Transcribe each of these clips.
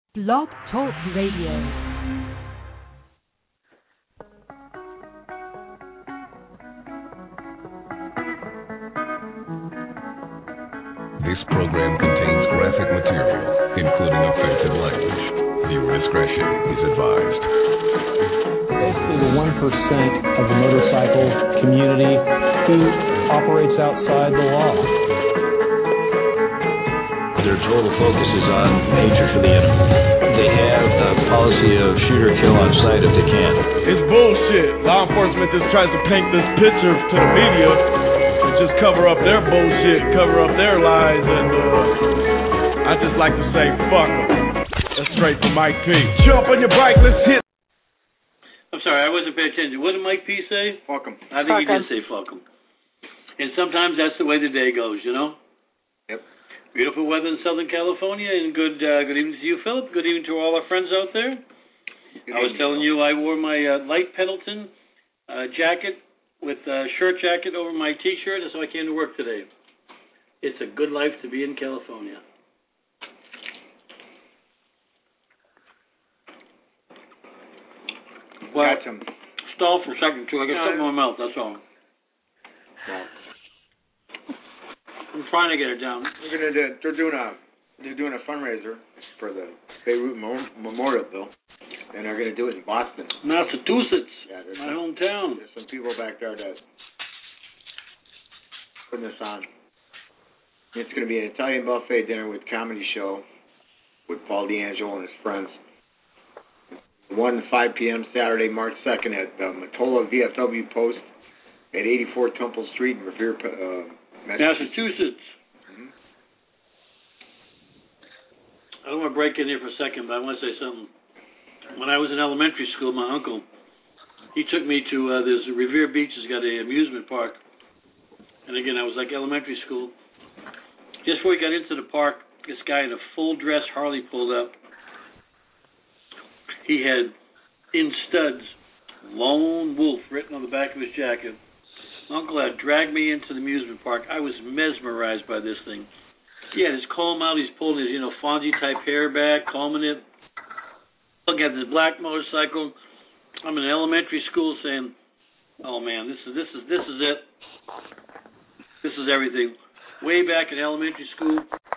Blog Talk Radio. This program contains graphic material, including offensive language. Viewer discretion is advised. Basically, the 1% of the motorcycle community who operates outside the law. Their total focus is on hatred for the enemy. They have a policy of shoot or kill on sight if they can. It's bullshit. Law enforcement just tries to paint this picture to the media and just cover up their bullshit, cover up their lies, and I just like to say, fuck them. That's straight from Mike P. Jump on your bike, let's hit. I'm sorry, I wasn't paying attention. What did Mike P say? Fuck them. I think he did say fuck them. And sometimes that's the way the day goes, you know? Yep. Beautiful weather in Southern California, and good evening to you, Philip. Good evening to all our friends out there. I was telling you I wore my light Pendleton jacket with a shirt jacket over my T-shirt, so I came to work today. It's a good life to be in California. Well, stall for a second, too. I got something in my mouth, that's all. Yeah. I'm trying to get it down. They're doing a fundraiser for the Beirut Memorial Bill, and they're going to do it in Boston, Massachusetts. Yeah, my hometown. There's some people back there that putting this on. It's going to be an Italian buffet dinner with comedy show with Paul D'Angelo and his friends. 1 to 5 p.m. Saturday, March 2nd at Matola VFW Post at 84 Temple Street in Revere, Massachusetts. Mm-hmm. I don't want to break in here for a second, but I want to say something. When I was in elementary school, my uncle, he took me to there's Revere Beach has got an amusement park. And again, I was like elementary school. Just before we got into the park, this guy in a full dress Harley pulled up. He had in studs Lone Wolf written on the back of his jacket. Uncle had dragged me into the amusement park. I was mesmerized by this thing. He had his comb out. He's pulling his, Fonzie-type hair back, combing it. Looking at this black motorcycle. I'm in elementary school saying, "Oh man, this is it. This is everything." Way back in elementary school.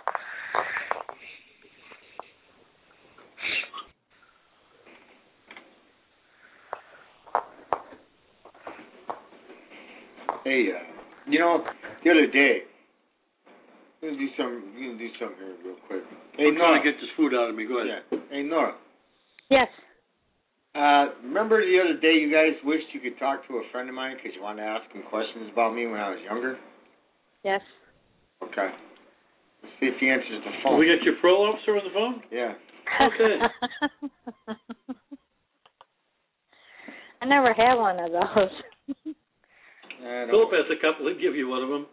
Hey, the other day, I'm gonna do something here real quick. Hey, I'm trying to get this food out of me. Go ahead. Yeah. Hey, Nora. Yes. Remember the other day you guys wished you could talk to a friend of mine because you wanted to ask him questions about me when I was younger? Yes. Okay. Let's see if he answers the phone. Can we get your parole officer on the phone? Yeah. Okay. I never had one of those. Philip has a couple. He'll give you one of them.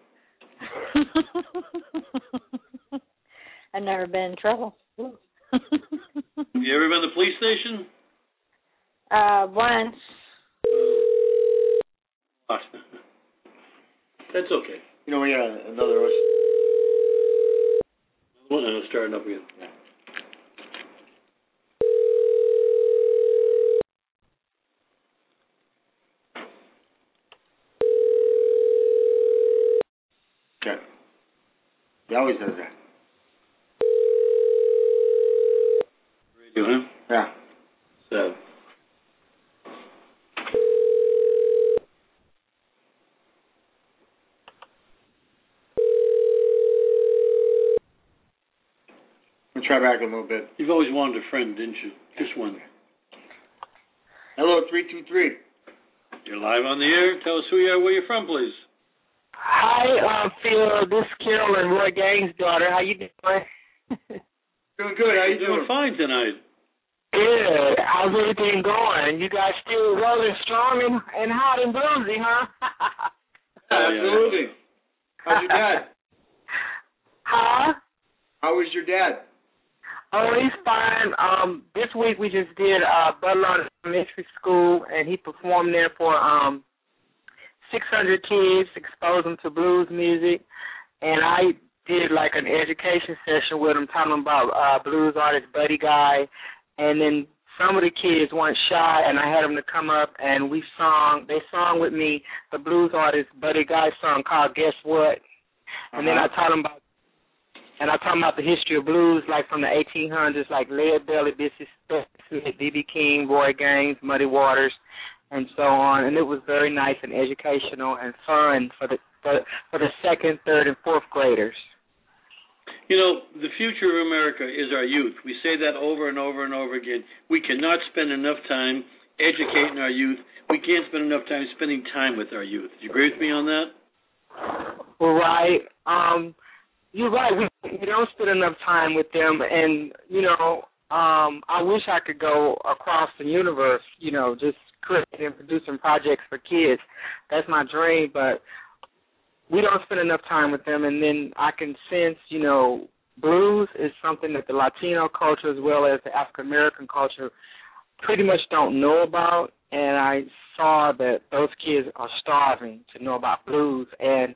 I've never been in trouble. You ever been to the police station? Once. That's okay. We got another. One and it's starting up again. Yeah. Okay. He always does that. Radio, huh? Yeah. So. We'll try back a little bit. You've always wanted a friend, didn't you? Just one. Hello, 323. You're live on the air. Tell us who you are, where you're from, please. Hi, Phil. This is Carol and Roy Gang's daughter. How you doing? Doing good. How you doing? Fine tonight. Good. How's everything going? You guys still rolling strong and hot and bluesy, huh? Absolutely. How's your dad? Huh? How was your dad? Oh, he's fine. This week we just did Butler Elementary School, and he performed there for 600 kids, exposed them to blues music. And I did like an education session with them, talking about blues artist Buddy Guy, and then some of the kids weren't shy, and I had them to come up and they sung with me the blues artist Buddy Guy song called Guess What? And then I taught them about the history of blues, like from the 1800s, like Lead Belly, Bissy Smith, B.B. King, Roy Gaines, Muddy Waters, and so on. And it was very nice and educational and fun for the second, third, and fourth graders. You know, the future of America is our youth. We say that over and over and over again. We cannot spend enough time educating our youth. We can't spend enough time spending time with our youth. Do you agree with me on that? Well, right. You're right. We don't spend enough time with them, and, you know, I wish I could go across the universe, you know, just creating and producing projects for kids. That's my dream, but we don't spend enough time with them, and then I can sense, you know, blues is something that the Latino culture as well as the African-American culture pretty much don't know about, and I saw that those kids are starving to know about blues, and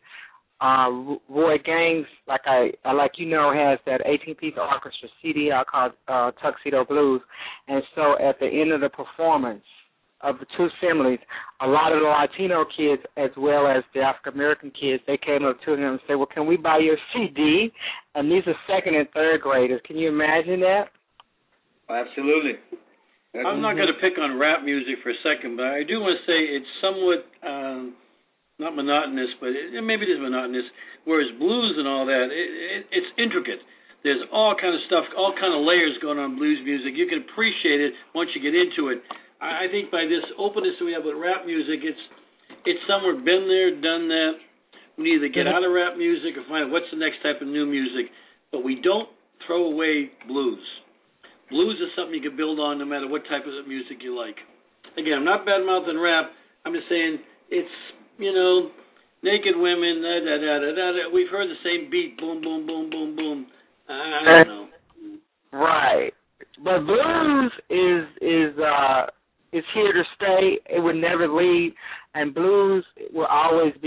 Roy Gaines, like you know, has that 18-piece orchestra CD called Tuxedo Blues, and so at the end of the performance of the two assemblies, a lot of the Latino kids as well as the African-American kids, they came up to him and said, well, can we buy your CD? And these are second and third graders. Can you imagine that? Absolutely. I'm not going to pick on rap music for a second, but I do want to say it's somewhat not monotonous, but maybe it is monotonous, whereas blues and all that, it's intricate. There's all kind of stuff, all kind of layers going on in blues music. You can appreciate it once you get into it. I think by this openness that we have with rap music, it's somewhere been there, done that. We either get out of rap music or find out what's the next type of new music, but we don't throw away blues. Blues is something you can build on no matter what type of music you like. Again, I'm not bad-mouthing rap. I'm just saying it's, you know, naked women, da-da-da-da-da. We've heard the same beat, boom, boom, boom, boom, boom. I don't know. Right. But blues is here to stay. It would never leave, and blues will always be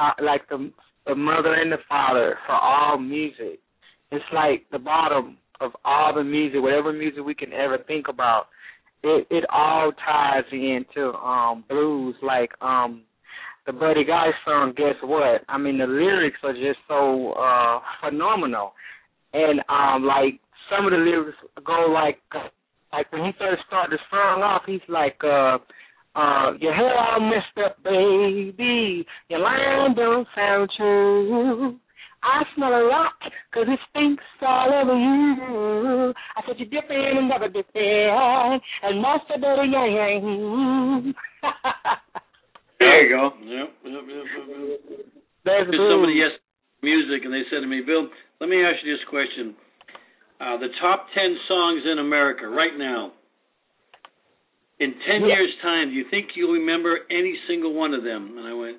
the mother and the father for all music. It's like the bottom of all the music, whatever music we can ever think about. It all ties into blues, like the Buddy Guy song, Guess What? I mean, the lyrics are just so phenomenal, and like some of the lyrics go like when he first started the song off, he's like, your hair all messed up, baby. Your line don't sound true. I smell a rock 'cause it stinks all over you. I said you're different and never different, and most of it yang. There you go. Yep. There's somebody yes music, and they said to me, Bill, let me ask you this question. The top 10 songs in America right now, in 10 years' time, do you think you'll remember any single one of them? And I went,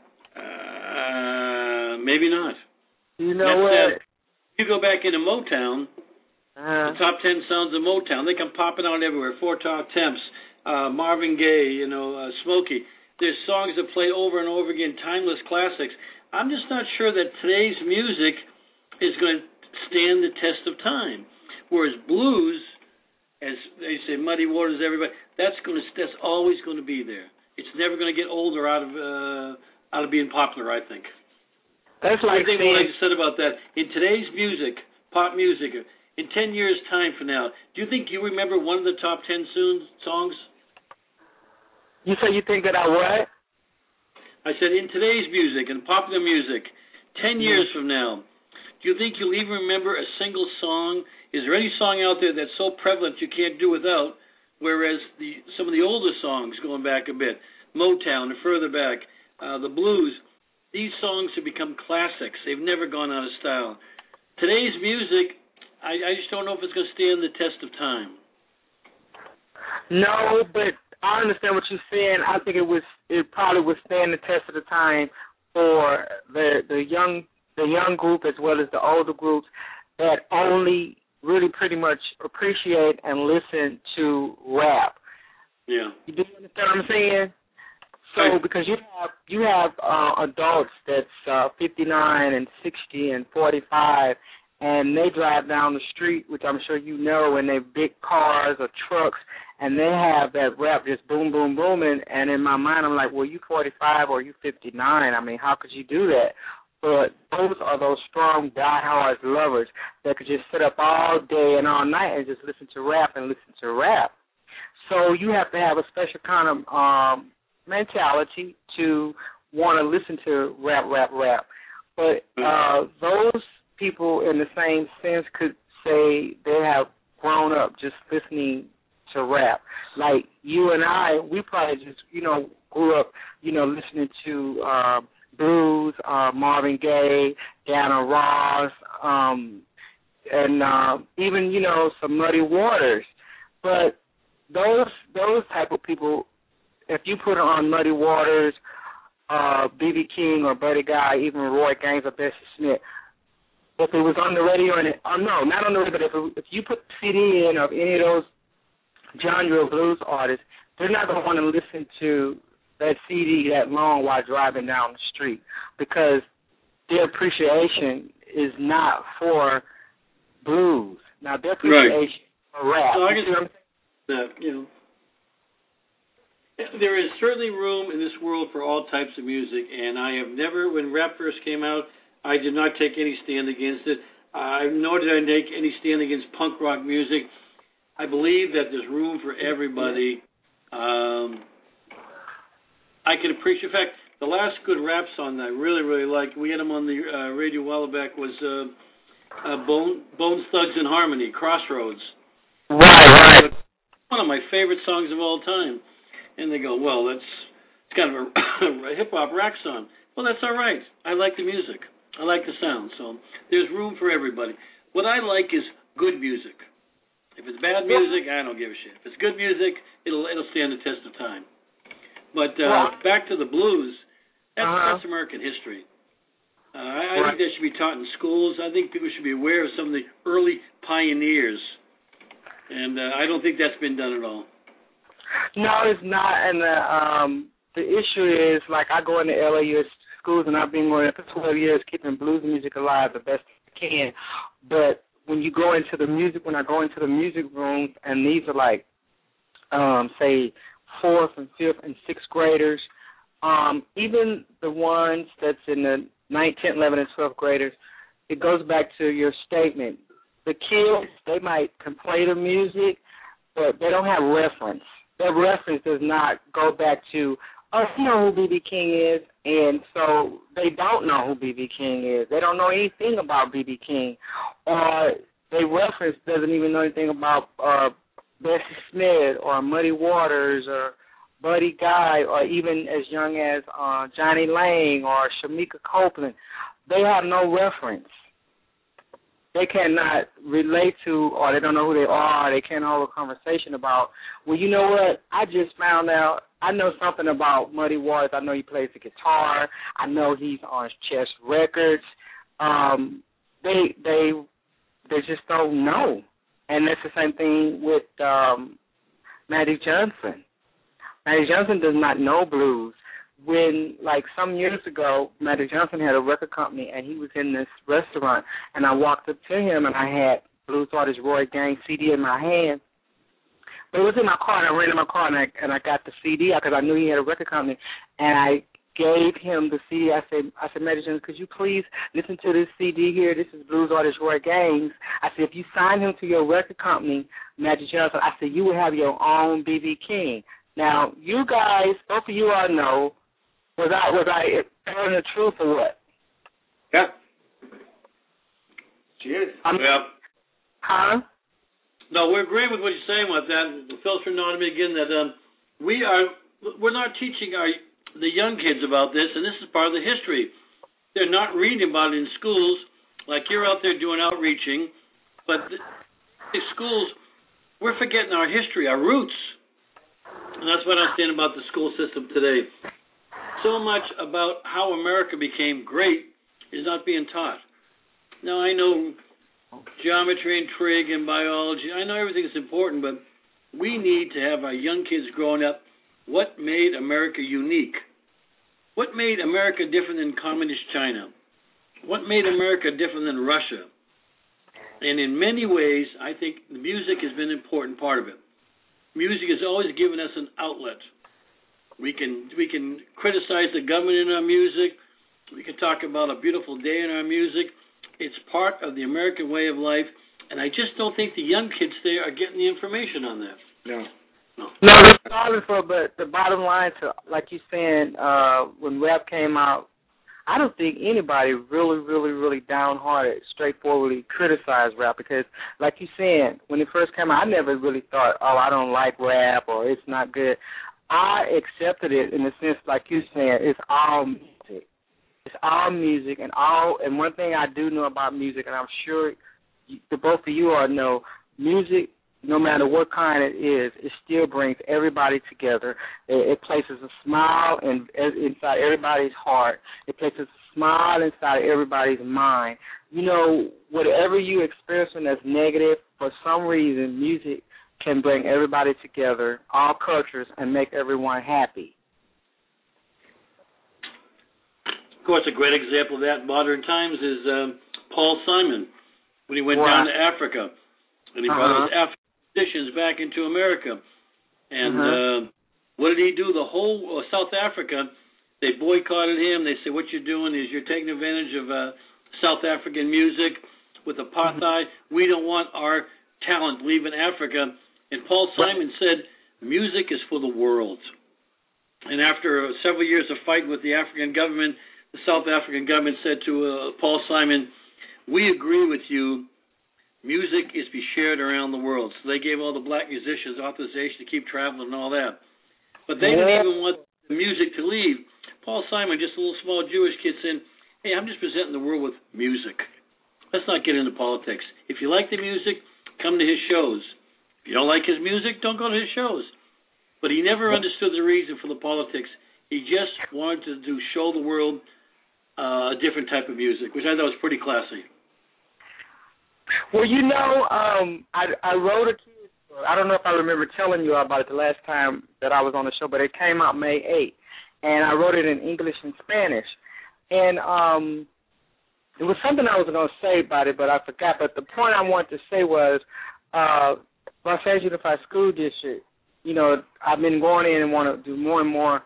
maybe not. You know what? You go back into Motown, the top 10 songs of Motown, they come popping out everywhere. Four Top Temps, Marvin Gaye, Smokey. There's songs that play over and over again, timeless classics. I'm just not sure that today's music is going to stand the test of time. Whereas blues, as they say, Muddy Waters, everybody, that's always going to be there. It's never going to get old or out of being popular, I think. That's like saying, what I just said about that. In today's music, pop music, in 10 years' time from now, do you think you remember one of the top 10 songs? You say you think that I what? I said in today's music and popular music, 10 years from now, do you think you'll even remember a single song? Is there any song out there that's so prevalent you can't do without, whereas some of the older songs, going back a bit, Motown and further back, the blues, these songs have become classics. They've never gone out of style. Today's music, I just don't know if it's going to stand the test of time. No, but I understand what you're saying. I think it probably would stand the test of the time for the young group as well as the older groups that only really pretty much appreciate and listen to rap. Yeah. You do understand what I'm saying? So So because you have adults that's 59 and 60 and 45, and they drive down the street, which I'm sure you know, in their big cars or trucks, and they have that rap just boom, boom, booming. And in my mind, I'm like, well, you 45 or you 59? I mean, how could you do that? But those are those strong, diehard lovers that could just sit up all day and all night and just listen to rap and listen to rap. So you have to have a special kind of mentality to want to listen to rap. But those people in the same sense could say they have grown up just listening to rap. Like you and I, we probably just, grew up, listening to blues, Marvin Gaye, Diana Ross, and even, some Muddy Waters. But those type of people, if you put on Muddy Waters, B.B. King or Buddy Guy, even Roy Gaines or Bessie Smith, if it was on the radio, no, not on the radio, but if you put the CD in of any of those genre blues artists, they're not going to want to listen to that CD that long while driving down the street, because their appreciation is not for blues. Now, their appreciation for rap. No, I can that, there is certainly room in this world for all types of music, and I have never, when rap first came out, I did not take any stand against it. Nor did I take any stand against punk rock music. I believe that there's room for everybody. I can appreciate. In fact, the last good rap song that I really, really liked, we had them on the radio a while back, was Bone Thugs and Harmony, Crossroads. Right. One of my favorite songs of all time. And they go, well, it's kind of a hip-hop rock song. Well, that's all right. I like the music. I like the sound. So there's room for everybody. What I like is good music. If it's bad music, I don't give a shit. If it's good music, it'll stand the test of time. But back to the blues, that's American history. I think that should be taught in schools. I think people should be aware of some of the early pioneers. And I don't think that's been done at all. No, it's not. And the issue is, like, I go into LAU schools, and I've been going for 12 years keeping blues music alive the best I can. But when you go into the music, when I go into the music rooms, and these are like, say, 4th and 5th and 6th graders, even the ones that's in the 9th, 10th, 11th, and 12th graders, it goes back to your statement. The kids, they might can play the music, but they don't have reference. Their reference does not go back to, you know who B.B. King is, and so they don't know who B.B. King is. They don't know anything about B.B. King. Or their reference doesn't even know anything about Bessie Smith or Muddy Waters or Buddy Guy or even as young as Johnny Lang or Shamika Copeland. They have no reference. They cannot relate to, or they don't know who they are, they can't hold a conversation about, well, you know what, I just found out, I know something about Muddy Waters. I know he plays the guitar. I know he's on Chess Records. They just don't know. And that's the same thing with Magic Johnson. Magic Johnson does not know blues. When, like, some years ago, Magic Johnson had a record company, and he was in this restaurant, and I walked up to him, and I had blues artist Roy Gaines CD in my hand. But it was in my car, and I ran in my car, and I got the CD because I knew he had a record company, and I gave him the CD. I said, Magic Johnson, could you please listen to this CD here? This is blues artist Roy Gaines. I said, if you sign him to your record company, Magic Johnson, I said, you will have your own B.B. King. Now, you guys, both of you all know, was I telling the truth or what? Yeah. She is. Yeah. Huh? No, we're agreeing with what you're saying about that. Phil's reminded me again that we're not teaching the young kids about this, and this is part of the history. They're not reading about it in schools, like you're out there doing outreaching, but in schools, we're forgetting our history, our roots. And that's what I understand about the school system today. So much about how America became great is not being taught. Now, I know geometry and trig and biology. I know everything is important, but we need to have our young kids growing up what made America unique. What made America different than communist China? What made America different than Russia? And in many ways, I think the music has been an important part of it. Music has always given us an outlet. We can criticize the government in our music. We can talk about a beautiful day in our music. It's part of the American way of life, and I just don't think the young kids there are getting the information on that. No. No, but the bottom line, to like you saying, when rap came out, I don't think anybody really downhearted, straightforwardly criticized rap because, like you saying, when it first came out, I never really thought, oh, I don't like rap or it's not good. I accepted it in the sense, like you saying, it's all music. It's all music, and one thing I do know about music, and I'm sure the both of you all know, music, no matter what kind it is, it still brings everybody together. It places a smile inside everybody's heart. It places a smile inside everybody's mind. You know, whatever you experiencing that's negative, for some reason, music can bring everybody together, all cultures, and make everyone happy. Of course, a great example of that in modern times is Paul Simon, when he went down to Africa, and he brought those African musicians back into America. And what did he do? The whole South Africa, they boycotted him. They said, what you're doing is you're taking advantage of South African music with apartheid. We don't want our talent leaving Africa. And Paul Simon said, music is for the world. And after several years of fighting with the African government, the South African government said to Paul Simon, we agree with you. Music is to be shared around the world. So they gave all the black musicians authorization to keep traveling and all that. But they didn't even want the music to leave. Paul Simon, just a little small Jewish kid, saying, hey, I'm just presenting the world with music. Let's not get into politics. If you like the music, come to his shows. If you don't like his music, don't go to his shows. But he never understood the reason for the politics. He just wanted to show the world a different type of music, which I thought was pretty classy. Well, you know, I wrote a kid's book. I don't know if I remember telling you about it the last time that I was on the show, but it came out May 8th, and I wrote it in English and Spanish. And it was something I was going to say about it, but I forgot. But the point I wanted to say was Los Angeles Unified School District, you know, I've been going in and want to do more and more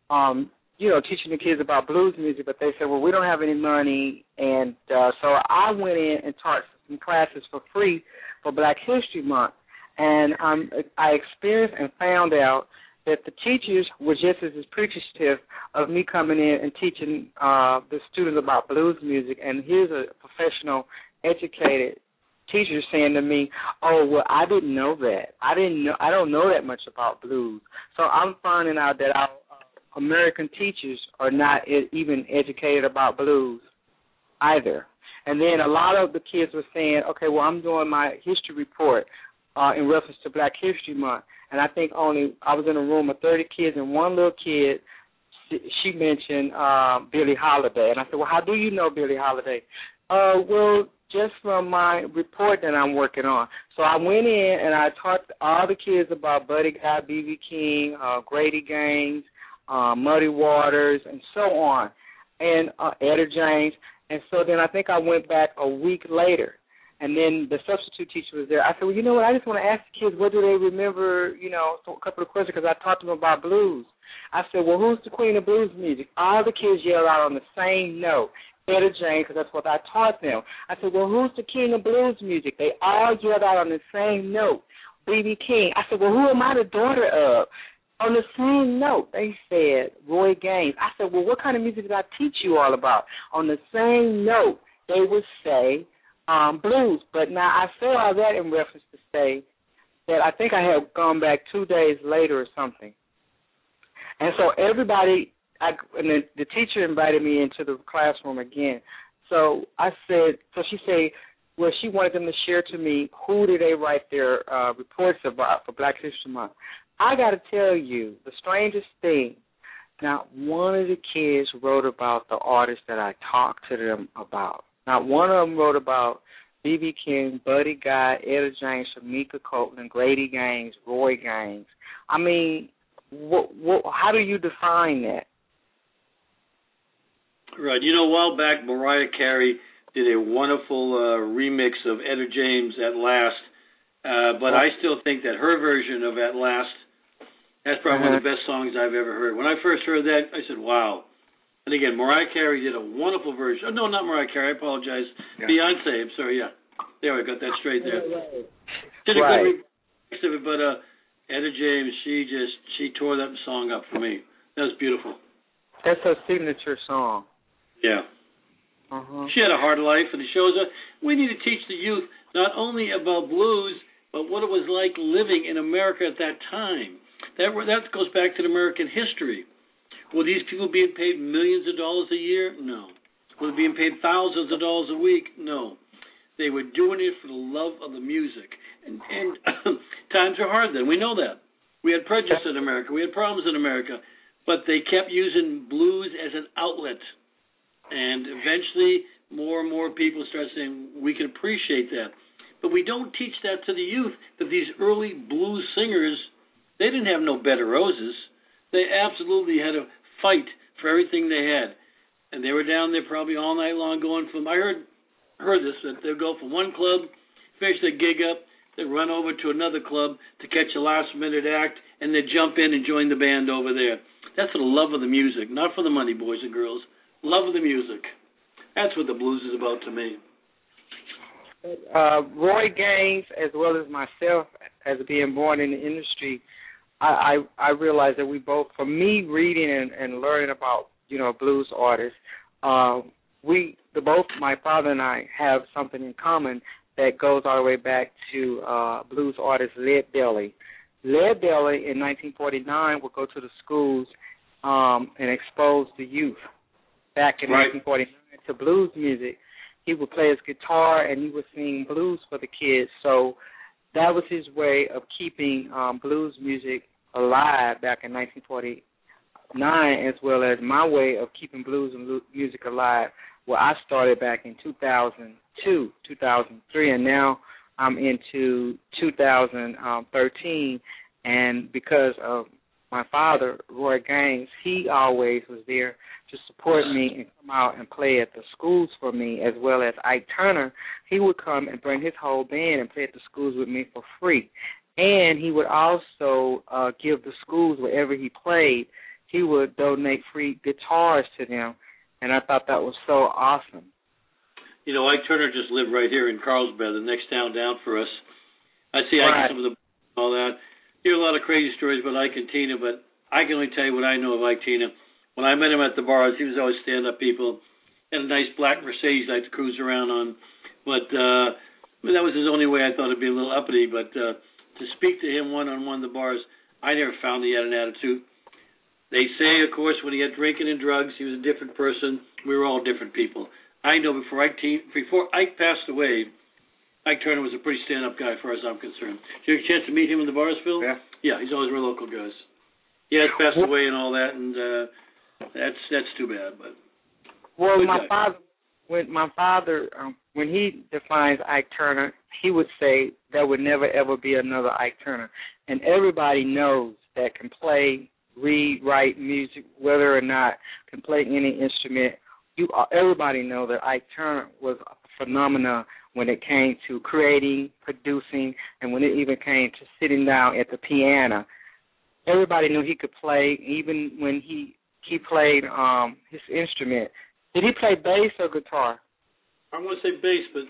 you know, teaching the kids about blues music, but they said, well, we don't have any money. And so I went in and taught some classes for free for Black History Month. And I experienced and found out that the teachers were just as appreciative of me coming in and teaching the students about blues music. And here's a professional, educated teacher saying to me, oh, well, I didn't know that. I don't know that much about blues. So I'm finding out that our American teachers are not even educated about blues either. And then a lot of the kids were saying, okay, well, I'm doing my history report in reference to Black History Month. And I think I was in a room of 30 kids, and one little kid, she mentioned Billie Holiday. And I said, well, how do you know Billie Holiday? Well, just from my report that I'm working on. So I went in and I taught all the kids about Buddy Guy, B.B. King, Grady Gaines, Muddy Waters, and so on, and Etta James. And so then I think I went back a week later, and then the substitute teacher was there. I said, well, you know what, I just want to ask the kids, what do they remember, you know, a couple of questions, because I taught them about blues. I said, well, who's the queen of blues music? All the kids yelled out on the same note, Etta James, because that's what I taught them. I said, well, who's the king of blues music? They all yelled out on the same note, B.B. King. I said, well, who am I the daughter of? On the same note, they said Roy Gaines. I said, well, what kind of music did I teach you all about? On the same note, they would say blues. But now I say all that in reference to say that I think I had gone back 2 days later or something. And so everybody, and the teacher invited me into the classroom again. So I said, so she said, well, she wanted them to share to me who did they write their reports about for Black History Month. I got to tell you, the strangest thing, not one of the kids wrote about the artists that I talked to them about. Not one of them wrote about B.B. King, Buddy Guy, Etta James, Shamika Copeland, Grady Gaines, Roy Gaines. I mean, how do you define that? Right. You know, a while back, Mariah Carey did a wonderful remix of Etta James, At Last. But I still think that her version of At Last, that's probably one of the best songs I've ever heard. When I first heard that, I said, wow. And again, Mariah Carey did a wonderful version. Oh, no, not Mariah Carey. I apologize. Yeah. Beyonce. I'm sorry, yeah. There, I got that straight there. Did a good remix of it, but Etta James, she tore that song up for me. That was beautiful. That's her signature song. Yeah. She had a hard life, and it shows us we need to teach the youth not only about blues, but what it was like living in America at that time. That goes back to the American history. Were these people being paid millions of dollars a year? No. Were they being paid thousands of dollars a week? No. They were doing it for the love of the music. And times are hard then. We know that. We had prejudice in America. We had problems in America. But they kept using blues as an outlet. And eventually, more and more people start saying, we can appreciate that. But we don't teach that to the youth, that these early blues singers, they didn't have no bed of roses. They absolutely had to fight for everything they had. And they were down there probably all night long going from, I heard this, that they'd go from one club, finish their gig up, they'd run over to another club to catch a last-minute act, and they'd jump in and join the band over there. That's for the love of the music, not for the money, boys and girls. Love of the music. That's what the blues is about to me. Roy Gaines, as well as myself, as being born in the industry, I realized that we both, for me, reading and learning about, blues artists, both my father and I have something in common that goes all the way back to blues artist Led Belly. Led Belly in 1949 would go to the schools and expose the youth. Back in 1949 to blues music, he would play his guitar and he would sing blues for the kids. So that was his way of keeping blues music alive back in 1949, as well as my way of keeping blues and music alive. Well, I started back in 2002, 2003, and now I'm into 2013. And because of my father, Roy Gaines, he always was there to support me and come out and play at the schools for me, as well as Ike Turner. He would come and bring his whole band and play at the schools with me for free. And he would also give the schools, wherever he played, he would donate free guitars to them. And I thought that was so awesome. Ike Turner just lived right here in Carlsbad, the next town down for us. I see Ike some of the all that. Hear a lot of crazy stories about Ike and Tina, but I can only tell you what I know of Ike Tina. When I met him at the bars, he was always stand-up people. Had a nice black Mercedes I had to cruise around on. But that was his only way. I thought it'd be a little uppity. But to speak to him one-on-one at the bars, I never found he had an attitude. They say, of course, when he had drinking and drugs, he was a different person. We were all different people. I know before Ike passed away, Ike Turner was a pretty stand-up guy as far as I'm concerned. Did you have a chance to meet him in the bars, Phil? Yeah, he's always real local guys. He has passed away and all that, and that's too bad. But my father, when he defines Ike Turner, he would say there would never ever be another Ike Turner, and everybody knows that can play, read, write music, whether or not can play any instrument. Everybody know that Ike Turner was a phenomenon when it came to creating, producing, and when it even came to sitting down at the piano. Everybody knew he could play, even when he played his instrument. Did he play bass or guitar? I want to say bass, but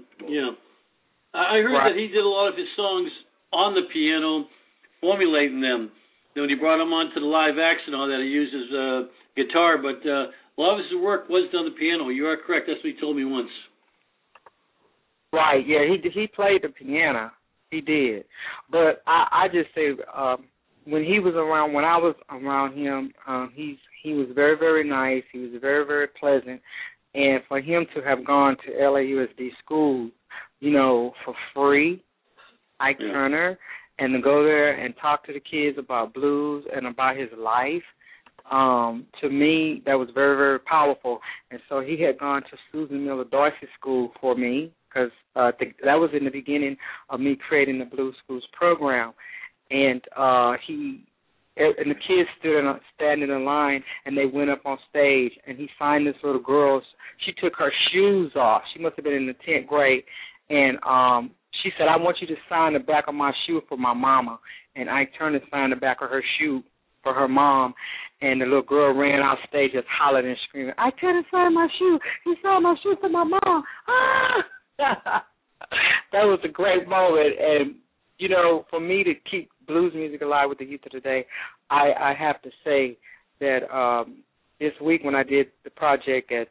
I heard that he did a lot of his songs on the piano, formulating them. When he brought him on to the live acts and all that, he used his guitar, but a lot of his work was done on the piano. You are correct. That's what he told me once. Right, yeah, he played the piano. He did. But I just say when I was around him, he was very, very nice. He was very, very pleasant. And for him to have gone to LAUSD school, for free, Ike Turner, and to go there and talk to the kids about blues and about his life, to me, that was very, very powerful. And so he had gone to Susan Miller Dorsey School for me, because that was in the beginning of me creating the Blues Schools program. And and the kids standing in line, and they went up on stage, and he signed this little girl. She took her shoes off. She must have been in the 10th grade, and she said, "I want you to sign the back of my shoe for my mama." And Ike Turner signed the back of her shoe for her mom, and the little girl ran off stage just hollering and screaming, "I couldn't sign my shoe. He signed my shoe for my mom." Ah! That was a great moment, and, you know, for me to keep blues music alive with the youth of today, I have to say that this week when I did the project at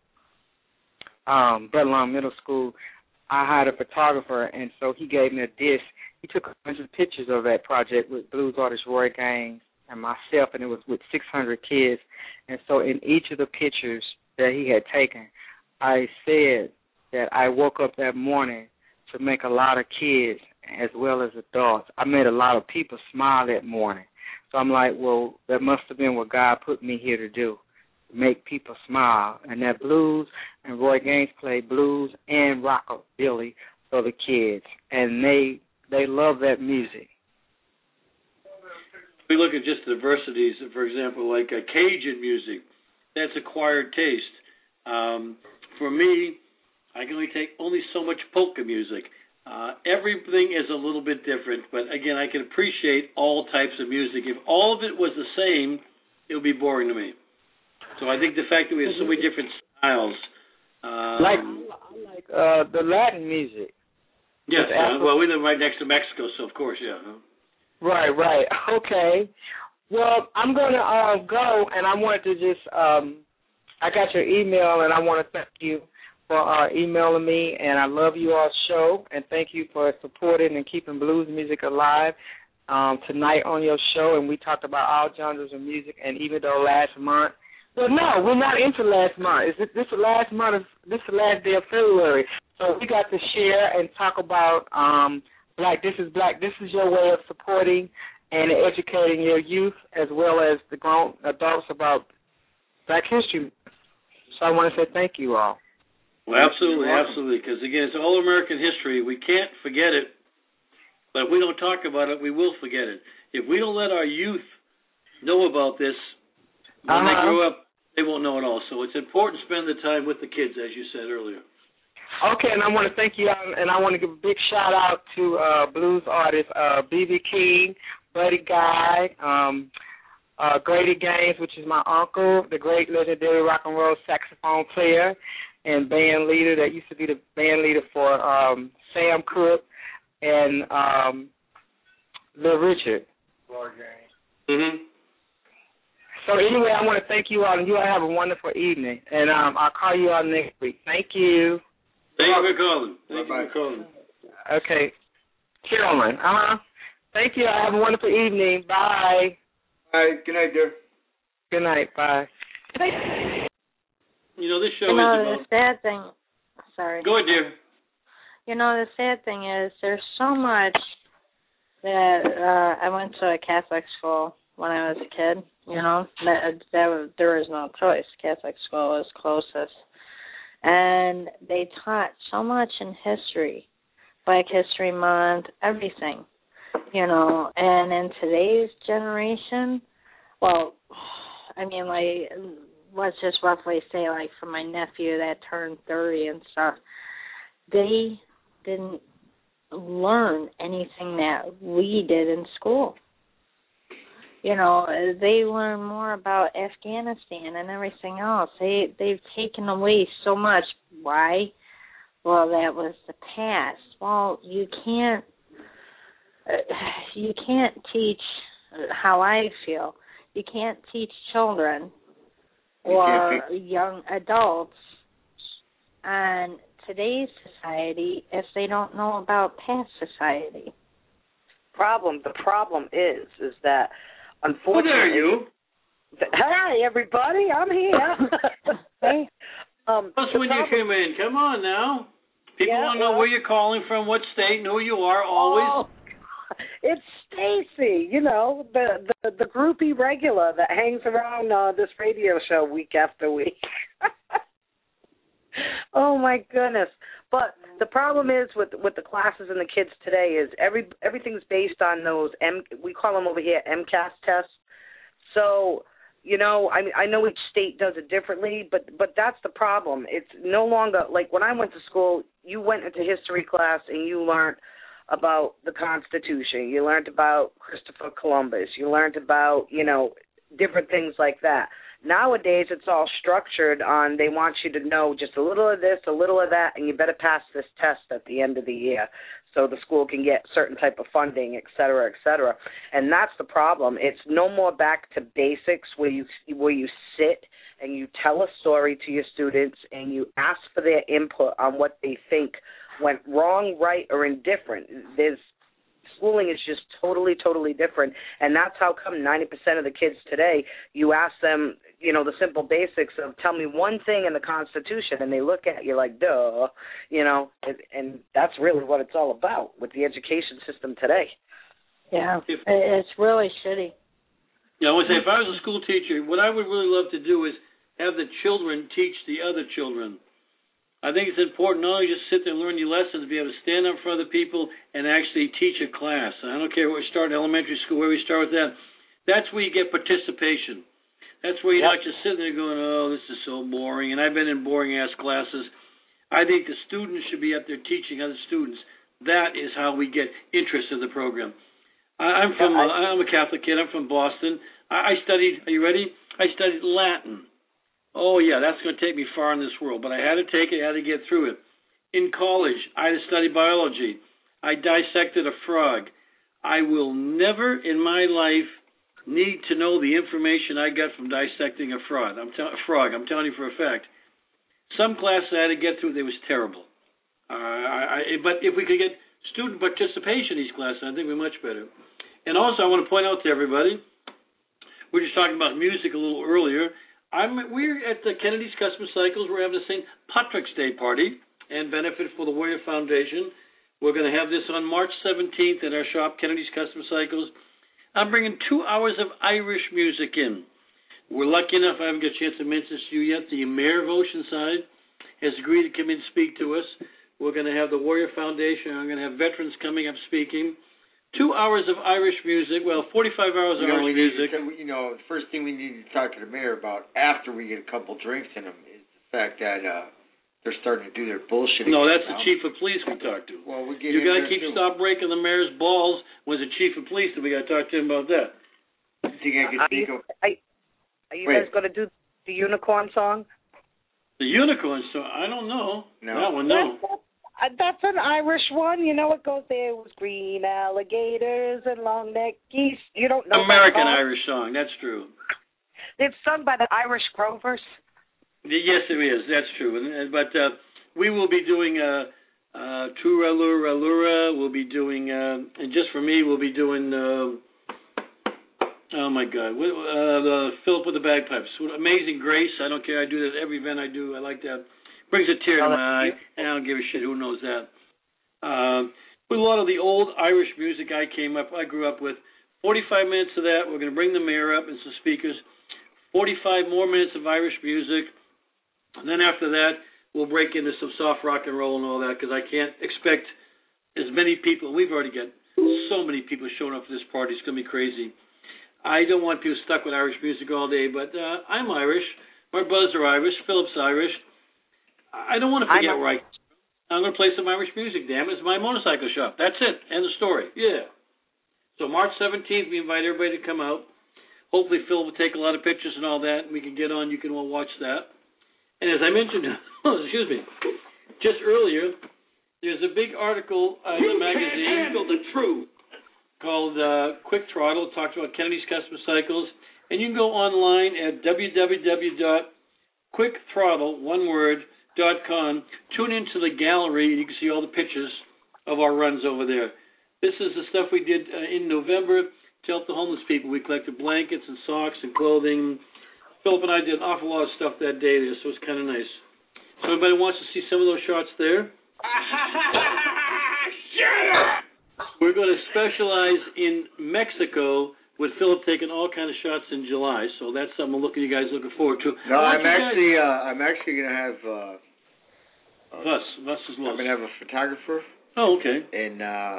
Brettlong Middle School, I hired a photographer, and so he gave me a disc. He took a bunch of pictures of that project with blues artist Roy Gaines and myself, and it was with 600 kids. And so in each of the pictures that he had taken, I said that I woke up that morning to make a lot of kids as well as adults. I made a lot of people smile that morning. So I'm like, well, that must have been what God put me here to do, make people smile. And that blues, and Roy Gaines played blues and rockabilly for the kids, and they love that music. We look at just the diversities, for example, like Cajun music. That's acquired taste. For me, I can only take so much polka music. Everything is a little bit different, but again, I can appreciate all types of music. If all of it was the same, it would be boring to me. So I think the fact that we have so many different styles, like the Latin music. Yes, well, we live right next to Mexico, so of course, yeah. Right. Okay. Well, I'm going to go, and I wanted to just, I got your email, and I want to thank you for emailing me, and I love you all's show, and thank you for supporting and keeping blues music alive tonight on your show. And we talked about all genres of music, and even though last month, well, no, we're not into last month. This is the last month. This is the last day of February. So we got to share and talk about Black. This is Black. This is your way of supporting and educating your youth as well as the grown adults about Black history. So I want to say thank you all. Well, absolutely, because, again, it's all American history. We can't forget it, but if we don't talk about it, we will forget it. If we don't let our youth know about this, when they grow up, they won't know it all. So it's important to spend the time with the kids, as you said earlier. Okay, and I want to thank you, and I want to give a big shout-out to blues artists B.B. King, Buddy Guy, Grady Gaines, which is my uncle, the great legendary rock and roll saxophone player and band leader that used to be the band leader for Sam Cooke and Little Richard. Mm-hmm. So anyway, I want to thank you all, and you all have a wonderful evening. And I'll call you all next week. Thank you. Thank you for calling. Thank you for calling. Okay. Carolyn. Thank you. Have a wonderful evening. Bye. All right. Good night, dear. Good night. Bye. You know, this show is about... the sad thing... Sorry. Go ahead, dear. You know, the sad thing is there's so much that I went to a Catholic school when I was a kid, you know. There was no choice. Catholic school was closest. And they taught so much in history, Black History Month, everything, you know. And in today's generation, well, I mean, like, let's just roughly say, like, for my nephew that turned 30 and stuff, they didn't learn anything that we did in school. You know, they learn more about Afghanistan and everything else. They've taken away so much. Why? Well, that was the past. Well, you can't teach how I feel. You can't teach children or young adults on today's society if they don't know about past society. The problem is that, unfortunately... Who are you? Hi, everybody. I'm here. Hey. When you came in. Come on now. People want to know where you're calling from, what state, and who you are, always. Oh, it's Stacy, you know, the groupie regular that hangs around this radio show week after week. Oh, my goodness. But the problem is with the classes and the kids today is everything's based on those we call them over here MCAS tests. So, you know, I know each state does it differently, but that's the problem. It's no longer like when I went to school, you went into history class and you learned about the Constitution. You learned about Christopher Columbus. You learned about, you know, different things like that. Nowadays, it's all structured on they want you to know just a little of this, a little of that, and you better pass this test at the end of the year so the school can get certain type of funding, et cetera, et cetera. And that's the problem. It's no more back to basics where you sit and you tell a story to your students and you ask for their input on what they think went wrong, right, or indifferent. Schooling is just totally, totally different, and that's how come 90% of the kids today, you ask them, you know, the simple basics of tell me one thing in the Constitution, and they look at you like, duh, you know, and that's really what it's all about with the education system today. Yeah, it's really shitty. Yeah, I want to say, if I was a school teacher, what I would really love to do is have the children teach the other children. I think it's important not only just sit there and learn your lessons, be able to stand up in front of the people and actually teach a class. I don't care where we start, elementary school, where we start with that. That's where you get participation. That's where you're not just sitting there going, oh, this is so boring. And I've been in boring-ass classes. I think the students should be up there teaching other students. That is how we get interest in the program. I'm a Catholic kid. I'm from Boston. I studied, are you ready? I studied Latin. Oh, yeah, that's going to take me far in this world, but I had to take it, I had to get through it. In college, I had to study biology. I dissected a frog. I will never in my life need to know the information I got from dissecting a frog. I'm telling you for a fact. Some classes I had to get through, they was terrible. But if we could get student participation in these classes, I think we're much better. And also, I want to point out to everybody, we were just talking about music a little earlier. We're at the Kennedy's Custom Cycles. We're having the St. Patrick's Day party and benefit for the Warrior Foundation. We're going to have this on March 17th at our shop, Kennedy's Custom Cycles. I'm bringing 2 hours of Irish music in. We're lucky enough, I haven't got a chance to mention this to you yet, the mayor of Oceanside has agreed to come in and speak to us. We're going to have the Warrior Foundation. I'm going to have veterans coming up speaking. 2 hours of Irish music, 45 hours of Irish music. The first thing we need to talk to the mayor about after we get a couple drinks in them is the fact that they're starting to do their bullshit. No, that's the chief of police we talked to. Well, we get you got to stop breaking the mayor's balls when the chief of police, and we got to talk to him about that. Are you guys going to do the unicorn song? The unicorn song? I don't know. No. That one, no. That's an Irish one. You know, it goes, there was green alligators and long-necked geese. You don't know American Irish song, that's true. It's sung by the Irish Grovers. Yes, it is. That's true. But we will be doing Truralura. We'll be doing, and just for me, we'll be doing, oh, my God, Philip with the Bagpipes. Amazing Grace. I don't care. I do that every event I do. I like that. Brings a tear to my eye, and I don't give a shit. Who knows that? With a lot of the old Irish music I grew up with, 45 minutes of that. We're going to bring the mayor up and some speakers. 45 more minutes of Irish music. And then after that, we'll break into some soft rock and roll and all that, because I can't expect as many people. We've already got so many people showing up for this party. It's going to be crazy. I don't want people stuck with Irish music all day, but I'm Irish. My brothers are Irish. Philip's Irish. I don't want to forget where I'm going to play some Irish music, damn it. It's my motorcycle shop. That's it. End of story. Yeah. So March 17th, we invite everybody to come out. Hopefully Phil will take a lot of pictures and all that, and we can get on. You can all watch that. And as I mentioned, just earlier, there's a big article in the magazine. You can't handle the truth. Called Quick Throttle. It talks about Kennedy's Custom Cycles. And you can go online at www.quickthrottle.com. Tune into the gallery, and you can see all the pictures of our runs over there. This is the stuff we did in November to help the homeless people. We collected blankets and socks and clothing. Philip and I did an awful lot of stuff that day there, so it's kind of nice. So everybody wants to see some of those shots there? Shut up! We're going to specialize in Mexico with Philip taking all kind of shots in July, so that's something you guys looking forward to. No, I'm actually going to have Bus is lost. I'm going to have a photographer. Oh, okay. And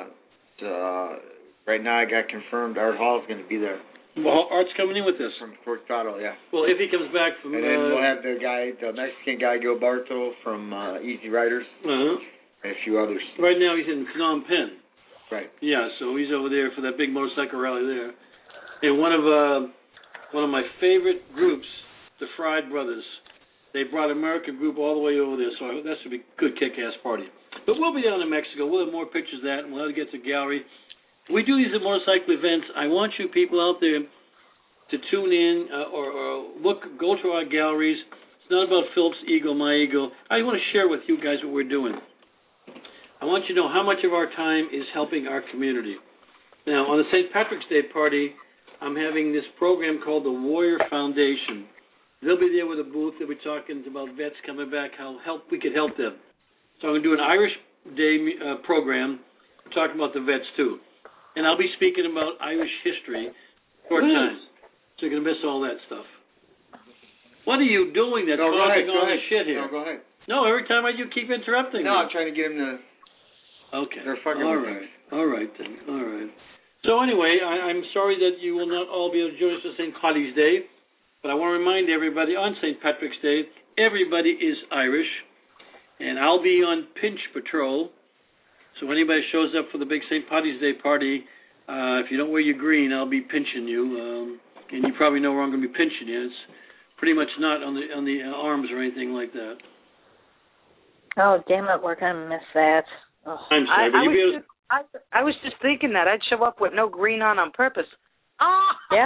right now I got confirmed Art Hall's going to be there. Well, Art's coming in with this. From Cortado, yeah. Well, if he comes back from... And then we'll have the Mexican guy, Gilberto, from Easy Riders. Uh-huh. And a few others. Right now he's in Phnom Penh. Right. Yeah, so he's over there for that big motorcycle rally there. And one of my favorite groups, the Fried Brothers, they brought American group all the way over there, so that should be a good kick-ass party. But we'll be down in Mexico. We'll have more pictures of that, and we'll have to get to the gallery. We do these at motorcycle events. I want you people out there to tune in or go to our galleries. It's not about Philip's ego, my ego. I want to share with you guys what we're doing. I want you to know how much of our time is helping our community. Now, on the St. Patrick's Day party, I'm having this program called the Warrior Foundation. They'll be there with a booth. They'll be talking about vets coming back, how we could help them. So I'm going to do an Irish Day program talking about the vets, too. And I'll be speaking about Irish history short time. So you're going to miss all that stuff. What are you doing that's causing all this shit here? No, go ahead. No, every time you keep interrupting me. No, I'm trying to get him to... Okay. They're fucking all right. All right, then. All right. So anyway, I'm sorry that you will not all be able to join us on St. Paddy's Day, but I want to remind everybody on St. Patrick's Day, everybody is Irish, and I'll be on pinch patrol. So when anybody shows up for the big St. Paddy's Day party, if you don't wear your green, I'll be pinching you. And you probably know where I'm going to be pinching you. It's pretty much not on the arms or anything like that. Oh, damn it, we're going to miss that. Oh. I'm sorry. I was just thinking that. I'd show up with no green on purpose. Yeah.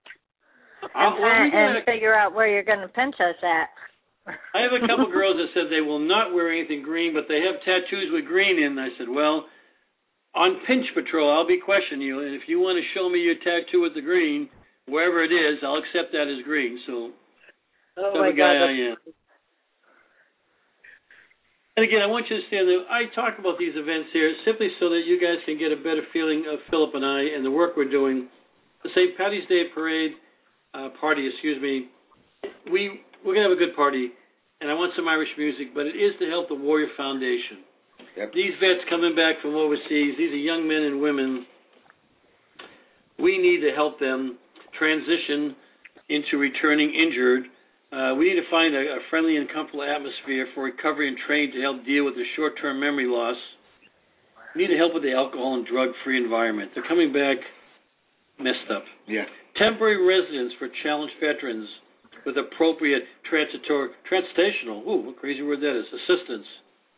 And figure out where you're going to pinch us at. I have a couple girls that said they will not wear anything green, but they have tattoos with green in. I said, well, on pinch patrol, I'll be questioning you, and if you want to show me your tattoo with the green, wherever it is, I'll accept that as green. So, that's the guy I am. And again, I want you to understand that I talk about these events here simply so that you guys can get a better feeling of Philip and I and the work we're doing. The St. Paddy's Day party, we're going to have a good party, and I want some Irish music, but it is to help the Warrior Foundation. Yep. These vets coming back from overseas, these are young men and women. We need to help them transition into returning injured. We need to find a friendly and comfortable atmosphere for recovery and training to help deal with the short-term memory loss. We need to help with the alcohol and drug-free environment. They're coming back messed up. Yeah. Temporary residence for challenged veterans with appropriate transportational, what crazy word that is, assistance.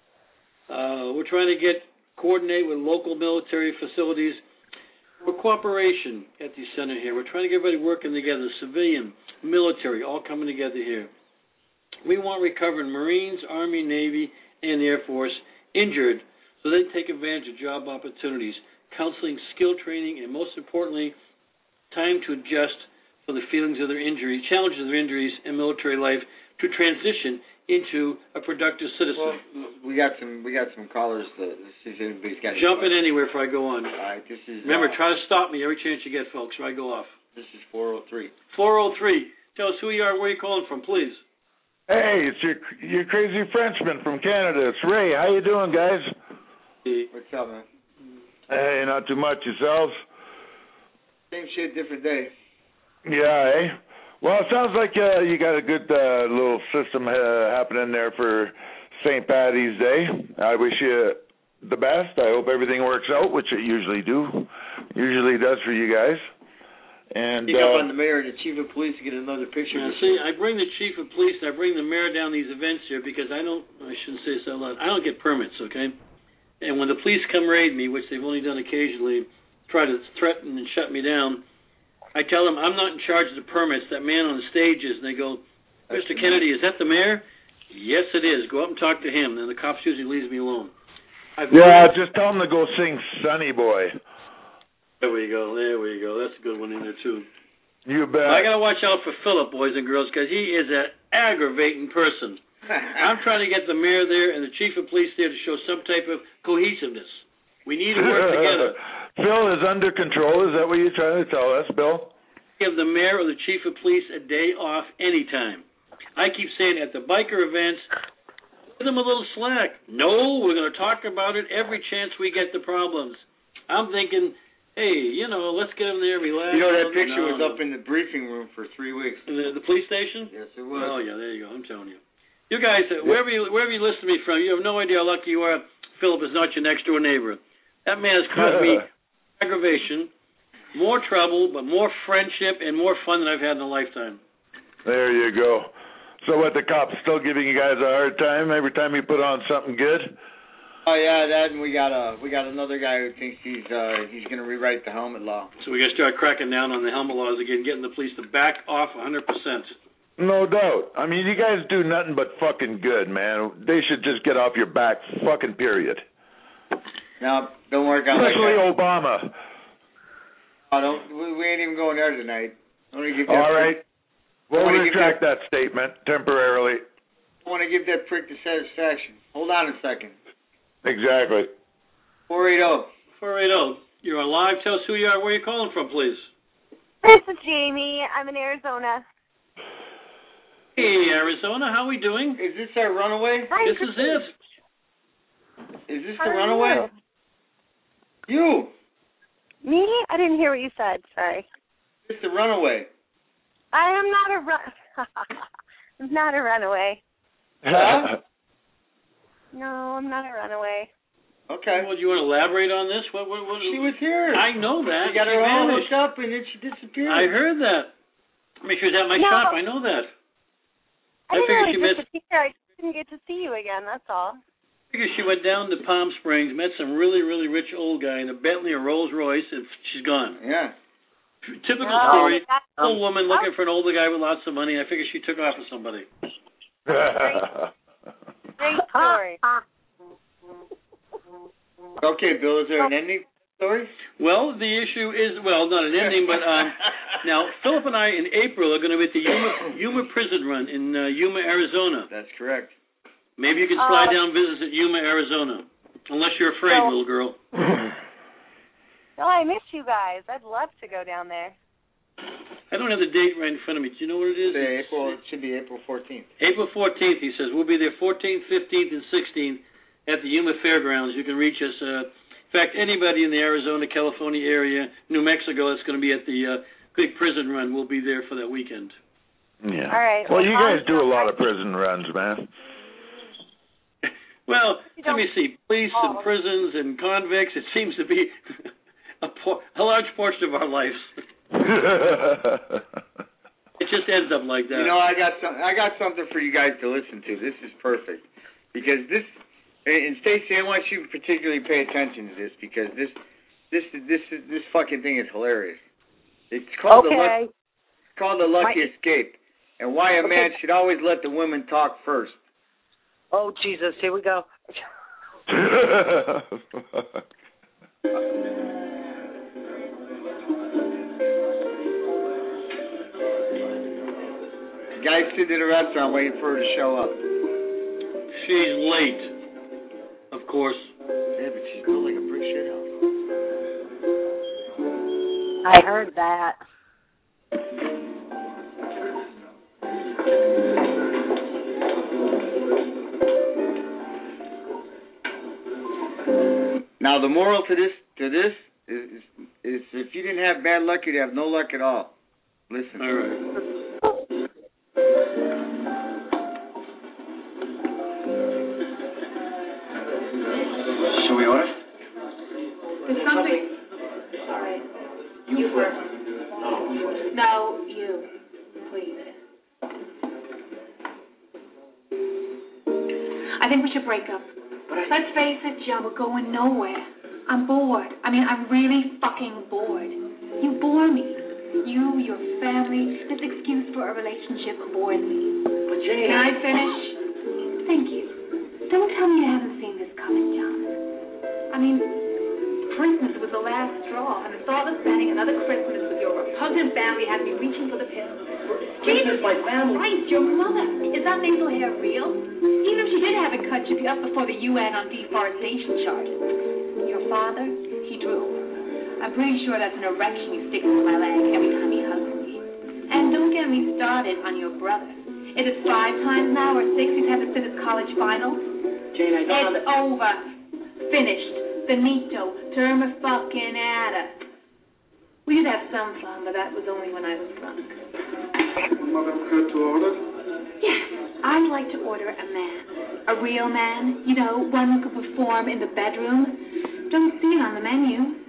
We're trying to coordinate with local military facilities for cooperation at the center here. We're trying to get everybody working together, civilian, military, all coming together here. We want recovering Marines, Army, Navy, and Air Force injured so they take advantage of job opportunities, counseling, skill training, and most importantly, time to adjust for the feelings of their injury, challenges of their injuries in military life to transition into a productive citizen. Well, we got some callers. Jump in anywhere before I go on. Remember, try to stop me every chance you get, folks, or I go off. This is 403. 403. Tell us who you are, where you calling from, please. Hey, it's your crazy Frenchman from Canada. It's Ray. How you doing, guys? What's up, man? Hey, not too much. Yourselves? Same shit, different day. Yeah, eh? Well, it sounds like you got a good little system happening there for St. Paddy's Day. I wish you the best. I hope everything works out, which it usually does for you guys. And you up on the mayor and the chief of police to get another picture. See, I bring the chief of police, I bring the mayor down these events here because I shouldn't say this out loud, I don't get permits, okay? And when the police come raid me, which they've only done occasionally, try to threaten and shut me down, I tell them I'm not in charge of the permits. That man on the stage is, and they go, Mr. Kennedy, is that the mayor? Yes, it is. Go up and talk to him. And the cops usually leaves me alone. Just tell him to go sing Sonny Boy. There we go. That's a good one in there, too. You bet. I got to watch out for Philip, boys and girls, because he is an aggravating person. I'm trying to get the mayor there and the chief of police there to show some type of cohesiveness. We need to work together. Phil is under control. Is that what you're trying to tell us, Bill? Give the mayor or the chief of police a day off anytime. I keep saying at the biker events, Give them a little slack. No, we're going to talk about it every chance we get the problems. I'm thinking, hey, let's get them there, relax. That picture was up in the briefing room for 3 weeks. The police station? Yes, it was. Oh, yeah, there you go. I'm telling you. You guys, wherever you listen to me from, you have no idea how lucky you are. Philip is not your next-door neighbor. That man has caused me aggravation, more trouble, but more friendship and more fun than I've had in a lifetime. There you go. So what, the cops still giving you guys a hard time every time you put on something good? Oh yeah, that, and we got another guy who thinks he's going to rewrite the helmet law. So we got to start cracking down on the helmet laws again, getting the police to back off 100%. No doubt. I mean, you guys do nothing but fucking good, man. They should just get off your back, fucking period. No, don't work out like that. Especially Obama. Oh, we ain't even going there tonight. All right. We'll retract that statement temporarily. I want to give that prick the satisfaction. Hold on a second. Exactly. 480. 480. You're on live. Tell us who you are. Where are you calling from, please? This is Jamie. I'm in Arizona. Hey, Arizona. How are we doing? Is this our runaway? Hi, this is it. Is this the runaway? You. Me? I didn't hear what you said. Sorry. Is this the runaway? I am not I'm not a runaway. Huh? No, I'm not a runaway. Okay. Well, do you want to elaborate on this? What? She was here. I know that. She got her all hooked up and then she disappeared. I heard that. I mean, she was at my shop. I know that. I didn't really disappear. I didn't get to see you again. That's all. I figured she went down to Palm Springs, met some really, really rich old guy in a Bentley or Rolls Royce, and she's gone. Yeah. Typical story. Old woman looking for an older guy with lots of money. I figured she took off with somebody. Great story. Okay, Bill, is there an ending story? Well, the issue is, not an ending, but now Philip and I in April are going to be at the Yuma Prison Run in Yuma, Arizona. That's correct. Maybe you can slide down visit at Yuma, Arizona, unless you're afraid, little girl. No, I miss you guys. I'd love to go down there. I don't have the date right in front of me. Do you know what it is? It should be April 14th. April 14th, he says. We'll be there 14th, 15th, and 16th at the Yuma Fairgrounds. You can reach us. In fact, anybody in the Arizona, California area, New Mexico that's going to be at the big prison run will be there for that weekend. Yeah. All right. Well, you guys do a lot of prison runs, man. Well, let me see. Police and prisons and convicts, it seems to be a large portion of our lives. It just ends up like that. I got something for you guys to listen to. This is perfect because this. And Stacey, I want you to particularly pay attention to this because this fucking thing is hilarious. It's called the Lucky Escape, and why a man should always let the women talk first. Oh Jesus, here we go. The guy's sitting in a restaurant waiting for her to show up. She's late. Of course. Yeah, but she's built like a brick shit house. I heard that. Now the moral to this is if you didn't have bad luck, you'd have no luck at all. Listen. All right. Should we order? There's something. All right. You first. No, you. Please. I think we should break up. Let's face it, Joe, we're going nowhere. I'm bored. I mean, I'm really fucking bored. You bore me. You, your family, this excuse for a relationship bores me. But Jane, can I finish? Thank you. Don't tell me you haven't seen this coming, John. I mean, Christmas was the last straw, and the thought of spending another Christmas with your repugnant family had me reaching for the pills. Christmas, my family. Christ, your mother. Is that nasal hair real? Even if she did have it cut, she'd be up before the UN on deforestation charges. Your father, he drooled. I'm pretty sure that's an erection he sticks to my leg every time he hugs me. And don't get me started on your brother. Is it 5 times now or 6 he's had to sit his college finals? Jane, I know it's over. Finished. Finito. Terma fucking ada. We did have some fun, but that was only when I was drunk. Madam Kurt to order? Yes, I'd like to order a man. A real man, you know, one who could perform in the bedroom. Don't see it on the menu.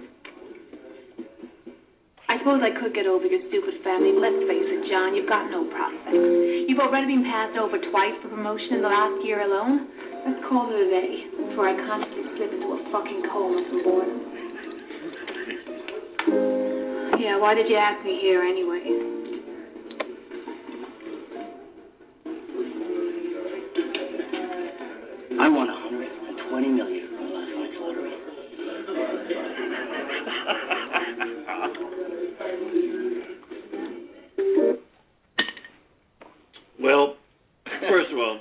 I suppose I could get over your stupid family, but let's face it, John, you've got no prospects. You've already been passed over twice for promotion in the last year alone. Let's call it a day before I consciously slip into a fucking coma from boredom. Yeah, why did you ask me here anyway? I won $120 million from last night's lottery. Well, first of all,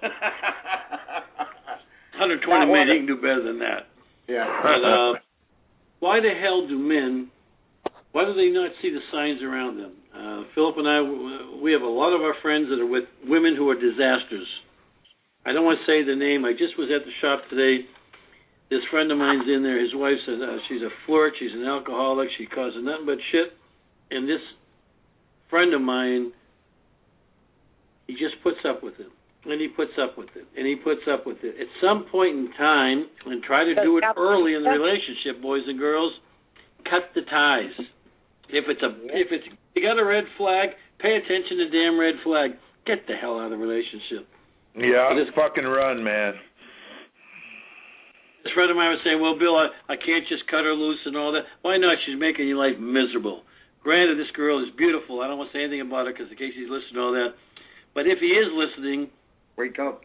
120 million, you can do better than that. Yeah. But why the hell do men, why do they not see the signs around them? Philip and I, we have a lot of our friends that are with women who are disasters. I don't want to say the name. I just was at the shop today. This friend of mine's in there. His wife says she's a flirt. She's an alcoholic. She causes nothing but shit. And this friend of mine, he just puts up with it. And he puts up with it. And he puts up with it. At some point in time, and try to do it early in the relationship, boys and girls, cut the ties. If you got a red flag, pay attention to the damn red flag. Get the hell out of the relationship. Yeah, just fucking run, man. This friend of mine was saying, well, Bill, I can't just cut her loose and all that. Why not? She's making your life miserable. Granted, this girl is beautiful. I don't want to say anything about her because in case he's listening to all that. But if he is listening, wake up.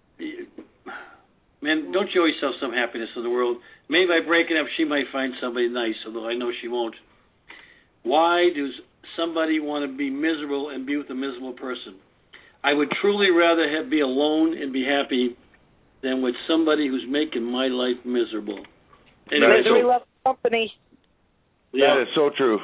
Man, don't show yourself some happiness in the world. Maybe by breaking up, she might find somebody nice, although I know she won't. Why does somebody want to be miserable and be with a miserable person? I would truly rather be alone and be happy than with somebody who's making my life miserable. Anyway, misery loves company. Yeah. That is so true.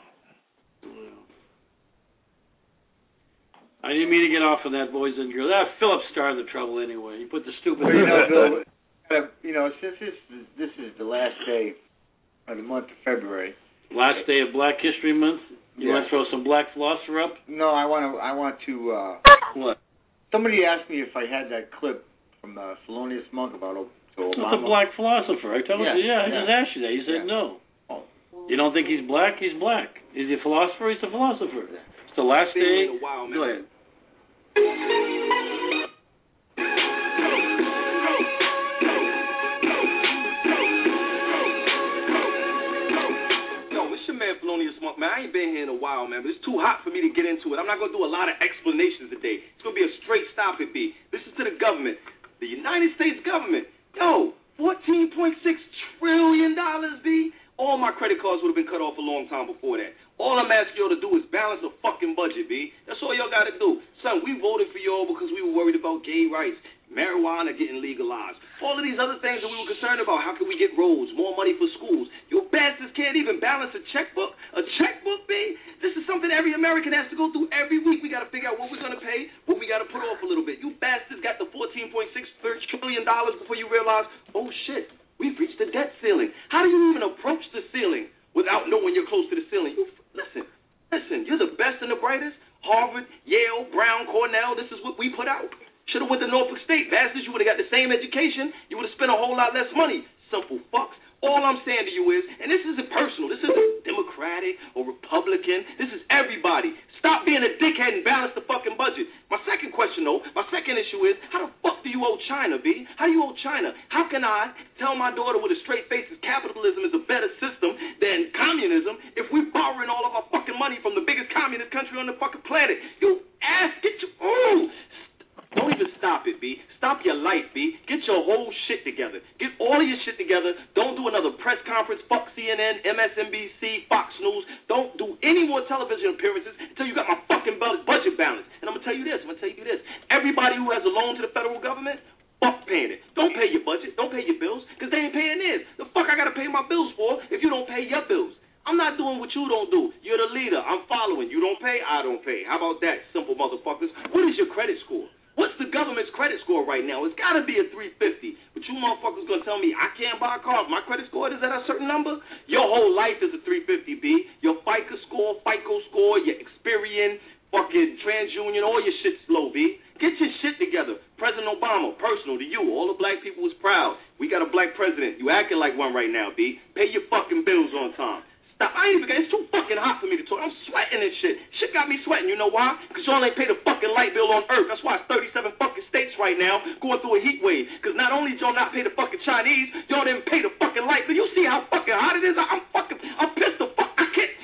I didn't mean to get off on that, boys and girls. Philip started the trouble anyway. He put the stupid... Well, Bill, since this is the last day of the month of February. Last day of Black History Month? You want to throw some black philosopher up? No, I want to... What? Somebody asked me if I had that clip from the Thelonious Monk about Obama. What's a black philosopher? I told you, I just asked you that. You said no. Oh. You don't think he's black? He's black. Is he a philosopher? He's a philosopher. It's the last day. Go ahead. Thelonious Monk, man, I ain't been here in a while, man, but it's too hot for me to get into it. I'm not going to do a lot of explanations today. It's going to be a straight stop it, B. Listen to the government. The United States government. Yo, $14.6 trillion, B. All my credit cards would have been cut off a long time before that. All I'm asking y'all to do is balance the fucking budget, B. That's all y'all got to do. Son, we voted for y'all because we were worried about gay rights, marijuana getting legalized, all of these other things that we were concerned about. How can we get roads, more money for schools? You bastards can't even balance a checkbook. A checkbook, B? This is something every American has to go through every week. We got to figure out what we're going to pay, what we got to put off a little bit. You bastards got the $14.6 trillion before you realize, oh, shit, we've reached the debt ceiling. How do you even approach the ceiling without knowing you're close to the ceiling? Listen, you're the best and the brightest. Harvard, Yale, Brown, Cornell, this is what we put out. Should have went to Norfolk State. Bastards, you would have got the same education. You would have spent a whole lot less money. Simple fucks. All I'm saying to you is, and this isn't personal, this isn't Democratic or Republican, this is everybody. Stop being a dickhead and balance the fucking budget. My second question, though, my second issue is, how the fuck do you owe China, B? How do you owe China? How can I tell my daughter with a straight face that capitalism is a better system than communism if we're borrowing all of our fucking money from the biggest communist country on the fucking planet? You ass, get your... Ooh! Don't even stop it, B. Stop your life, B. Get your whole shit together. Get all of your shit together. Don't do another press conference. Fuck CNN, MSNBC, Fox News. Don't do any more television appearances until you got my fucking budget balance. And I'm going to tell you this. Everybody who has a loan to the federal government, fuck paying it. Don't pay your budget. Don't pay your bills because they ain't paying theirs. The fuck I got to pay my bills for if you don't pay your bills? I'm not doing what you don't do. You're the leader. I'm following. You don't pay, I don't pay. How about that, simple motherfuckers? What is your credit score? What's the government's credit score right now? It's got to be a 350. But you motherfuckers gonna tell me I can't buy a car if my credit score is at a certain number? Your whole life is a 350, B. Your FICO score, your Experian, fucking TransUnion, all your shit's low, B. Get your shit together. President Obama, personal to you. All the black people was proud. We got a black president. You acting like one right now, B. Pay your fucking bills on time. Stop. I ain't even. It's too fucking hot for me to talk. I'm sweating and shit. Shit got me sweating. You know why? Because y'all ain't paid a fucking light bill on Earth. That's why it's 37 fucking states right now going through a heat wave. Because not only did y'all not pay the fucking Chinese, y'all didn't pay the fucking light bill. You see how fucking hot it is? I'm pissed the fuck. I can't.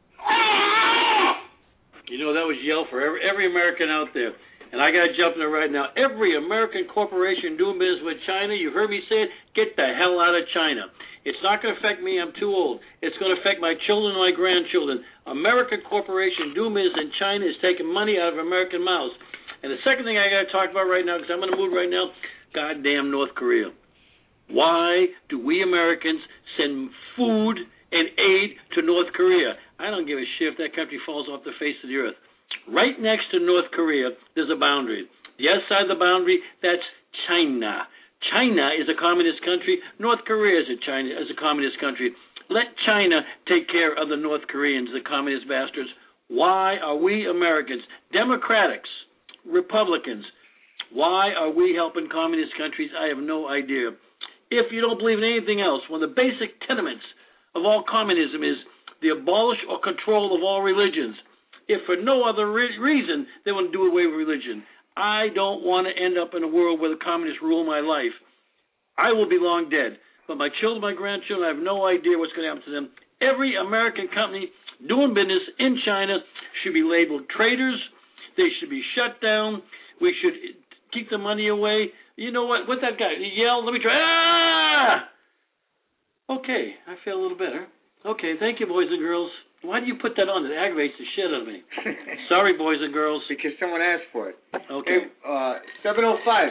Ah! You know, that was yell for every American out there. And I got to jump in there right now. Every American corporation doing business with China, you heard me say it, get the hell out of China. It's not going to affect me. I'm too old. It's going to affect my children and my grandchildren. American corporation doing business in China is taking money out of American mouths. And the second thing I got to talk about right now, because I'm in the mood right now, goddamn North Korea. Why do we Americans send food and aid to North Korea? I don't give a shit if that country falls off the face of the earth. Right next to North Korea, there's a boundary. The other side of the boundary, that's China. China is a communist country. North Korea is a communist country. Let China take care of the North Koreans, the communist bastards. Why are we Americans, Democrats, Republicans, why are we helping communist countries? I have no idea. If you don't believe in anything else, one of the basic tenements of all communism is the abolish or control of all religions. If for no other reason, they want to do away with religion. I don't want to end up in a world where the communists rule my life. I will be long dead. But my children, my grandchildren, I have no idea what's going to happen to them. Every American company doing business in China should be labeled traitors. They should be shut down. We should keep the money away. You know what? What that guy? He yelled. Let me try. Ah! Okay, I feel a little better. Okay, thank you, boys and girls. Why do you put that on? It aggravates the shit out of me. Sorry, boys and girls. Because someone asked for it. Okay. Hey, 705.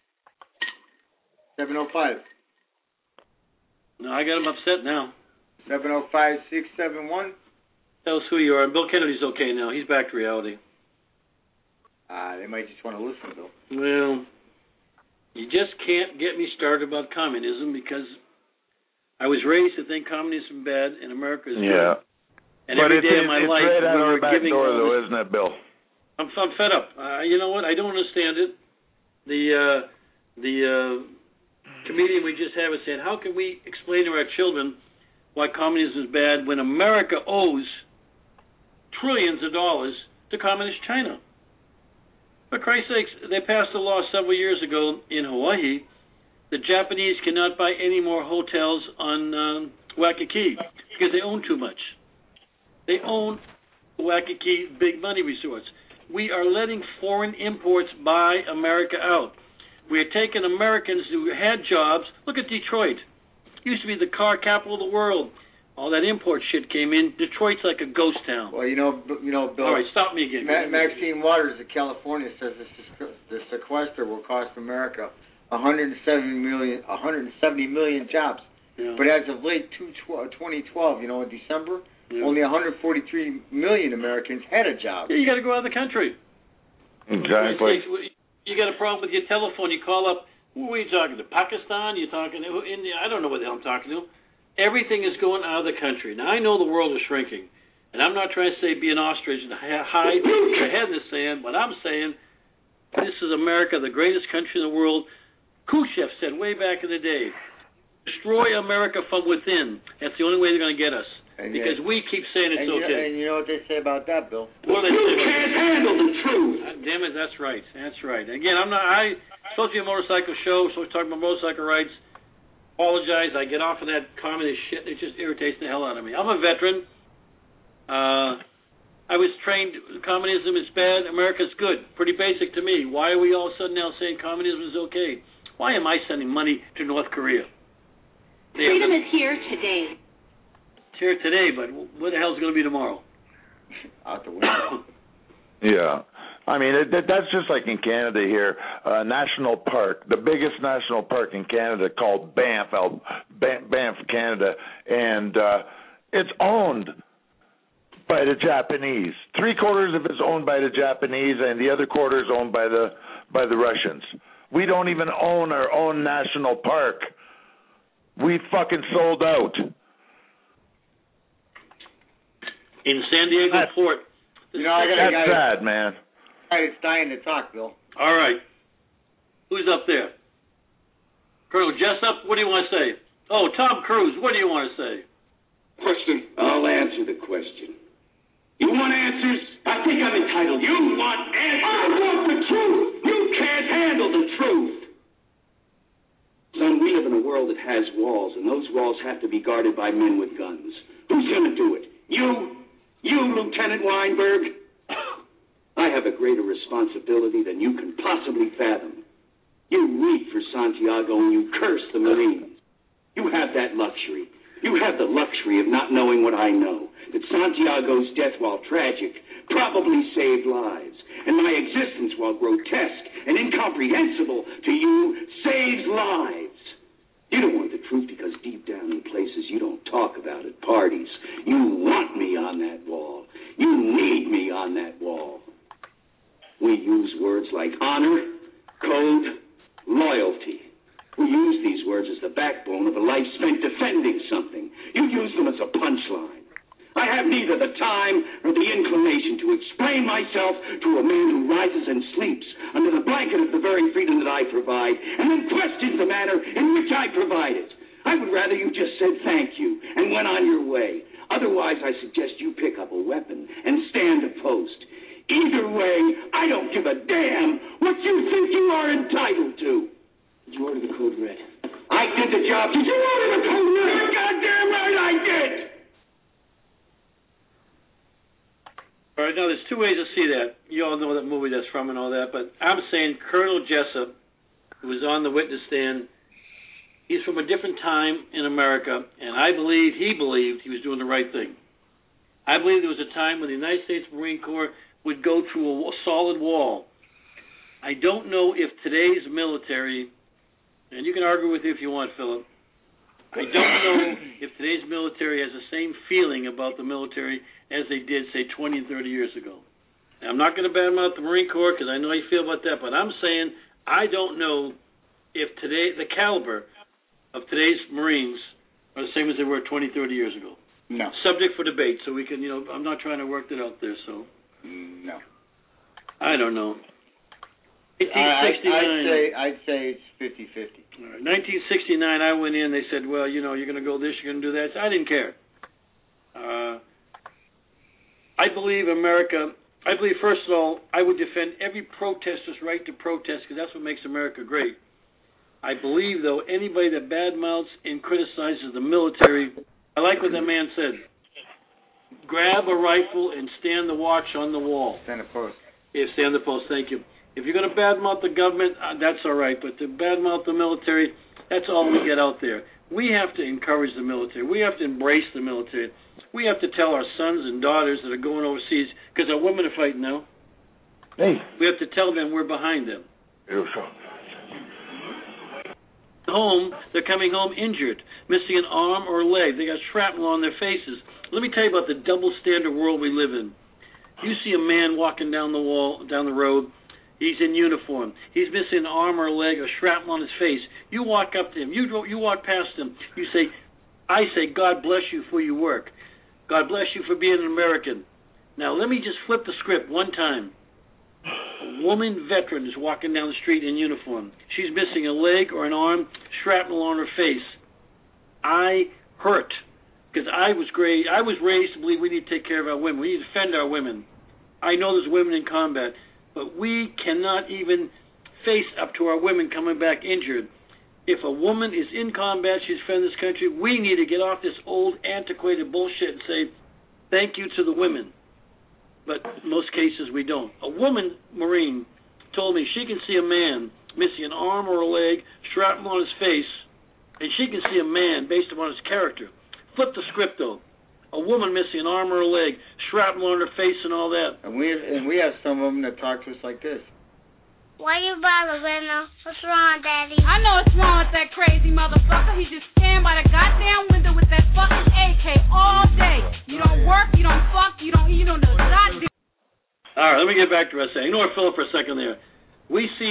705. No, I got him upset now. 705-671. Tell us who you are. Bill Kennedy's okay now. He's back to reality. They might just want to listen, Bill. Well, you just can't get me started about communism because I was raised to think communism is bad and America is good. And but every day of my life, right out we our were back giving door, though, isn't it, Bill? I'm fed up. You know what? I don't understand it. The comedian we just had was saying, how can we explain to our children why communism is bad when America owes trillions of dollars to communist China? For Christ's sakes, they passed a law several years ago in Hawaii. The Japanese cannot buy any more hotels on Waikiki because they own too much. They own Waikiki big money resorts. We are letting foreign imports buy America out. We are taking Americans who had jobs. Look at Detroit. Used to be the car capital of the world. All that import shit came in. Detroit's like a ghost town. Well, you know, Bill. All right, stop me again. Maxine Waters of California says the sequester will cost America 170 million jobs. Yeah. But as of late 2012, in December, only 143 million Americans had a job. Yeah, you got to go out of the country. Exactly. You got a problem with your telephone. You call up. Who are you talking to? Pakistan? You're talking to India? I don't know what the hell I'm talking to. Everything is going out of the country. Now, I know the world is shrinking. And I'm not trying to say be an ostrich and hide your head in the sand, but I'm saying this is America, the greatest country in the world. Khrushchev said way back in the day, destroy America from within. That's the only way they're going to get us. Because we keep saying it's okay. And you know what they say about that, Bill? Well, you can't handle the truth. God damn it, that's right. That's right. Again, I supposed to be a motorcycle show, supposed to talk about motorcycle rights. Apologize, I get off of that communist shit. It just irritates the hell out of me. I'm a veteran. I was trained communism is bad, America's good. Pretty basic to me. Why are we all of a sudden now saying communism is okay? Why am I sending money to North Korea? Freedom is here today. It's here today, but what the hell is it going to be tomorrow? Out the window. Yeah. I mean, that's just like in Canada here, national park, the biggest national park in Canada called Banff, Canada, and it's owned by the Japanese. 3/4 of it's owned by the Japanese, and the other quarter is owned by the Russians. We don't even own our own national park. We fucking sold out. In San Diego Port. You know, I got a guy. That's sad, man. It's dying to talk, Bill. All right. Who's up there? Colonel Jessup, what do you want to say? Oh, Tom Cruise, what do you want to say? Question. I'll answer the question. You want answers? I think I'm entitled. You want answers? I want the truth. You can't handle the truth. Son, we live in a world that has walls, and those walls have to be guarded by men with guns. Who's going to do it? You, Lieutenant Weinberg? I have a greater responsibility than you can possibly fathom. You weep for Santiago and you curse the Marines. You have that luxury. You have the luxury of not knowing what I know, that Santiago's death, while tragic, probably saved lives, and my existence, while grotesque and incomprehensible to you, saves lives. You don't want the truth because deep down in places you don't talk about at parties, you want me on that wall. You need me on that wall. We use words like honor, code, loyalty. We use these words as the backbone of a life spent defending something. You use them as a punchline. I have neither the time nor the inclination to explain myself to a man who rises and sleeps under the blanket of the very freedom that I provide and then questions the manner in which I provide it. I would rather you just said thank you and went on your way. Otherwise, I suggest you pick up a weapon and stand a post. Either way, I don't give a damn what you think you are entitled to. Did you order the code red? I did the job. Did you order the code red? You're goddamn right I did. All right, now there's two ways to see that. You all know that movie that's from and all that, but I'm saying Colonel Jessup, who was on the witness stand, he's from a different time in America, and I believe he believed he was doing the right thing. I believe there was a time when the United States Marine Corps would go through a solid wall. I don't know if today's military, and you can argue with it if you want, Philip, I don't know if today's military has the same feeling about the military as they did, say, 20 and 30 years ago. Now, I'm not going to badmouth the Marine Corps because I know how you feel about that, but I'm saying I don't know if today the caliber of today's Marines are the same as they were 20, 30 years ago. No. Subject for debate, so we can, I'm not trying to work that out there, so. No. I don't know. I'd say it's 50-50. All right. 1969, I went in. They said, well, you're going to go this, you're going to do that. I didn't care. I believe America. I believe, first of all, I would defend every protester's right to protest because that's what makes America great. I believe, though, anybody that badmouths and criticizes the military, I like what that man said. Grab a rifle and stand the watch on the wall. Stand the post. Yeah, stand the post. Thank you. If you're going to badmouth the government, that's all right. But to badmouth the military, that's all we get out there. We have to encourage the military. We have to embrace the military. We have to tell our sons and daughters that are going overseas, because our women are fighting now. Hey. We have to tell them we're behind them. Beautiful. Home, they're coming home injured, missing an arm or a leg. They got shrapnel on their faces. Let me tell you about the double standard world we live in. You see a man walking down the road. He's in uniform. He's missing an arm or a leg or shrapnel on his face. You walk up to him. You walk past him. I say, God bless you for your work. God bless you for being an American. Now, let me just flip the script one time. A woman veteran is walking down the street in uniform. She's missing a leg or an arm, shrapnel on her face. I hurt because I was raised to believe we need to take care of our women. We need to defend our women. I know there's women in combat, but we cannot even face up to our women coming back injured. If a woman is in combat, she's defending this country, we need to get off this old, antiquated bullshit and say, thank you to the women. But in most cases, we don't. A woman Marine told me she can see a man missing an arm or a leg, shrapnel on his face, and she can see a man based upon his character. Flip the script, though. A woman missing an arm or a leg, shrapnel on her face and all that. And we have some of them that talk to us like this. Why you bother, Rena? What's wrong, Daddy? I know what's wrong with that crazy motherfucker. He just stand by the goddamn window with that fucking AK all day. You don't work, you don't fuck, you don't do goddamn. All right, let me get back to what I was saying. Ignore Philip for a second there. We see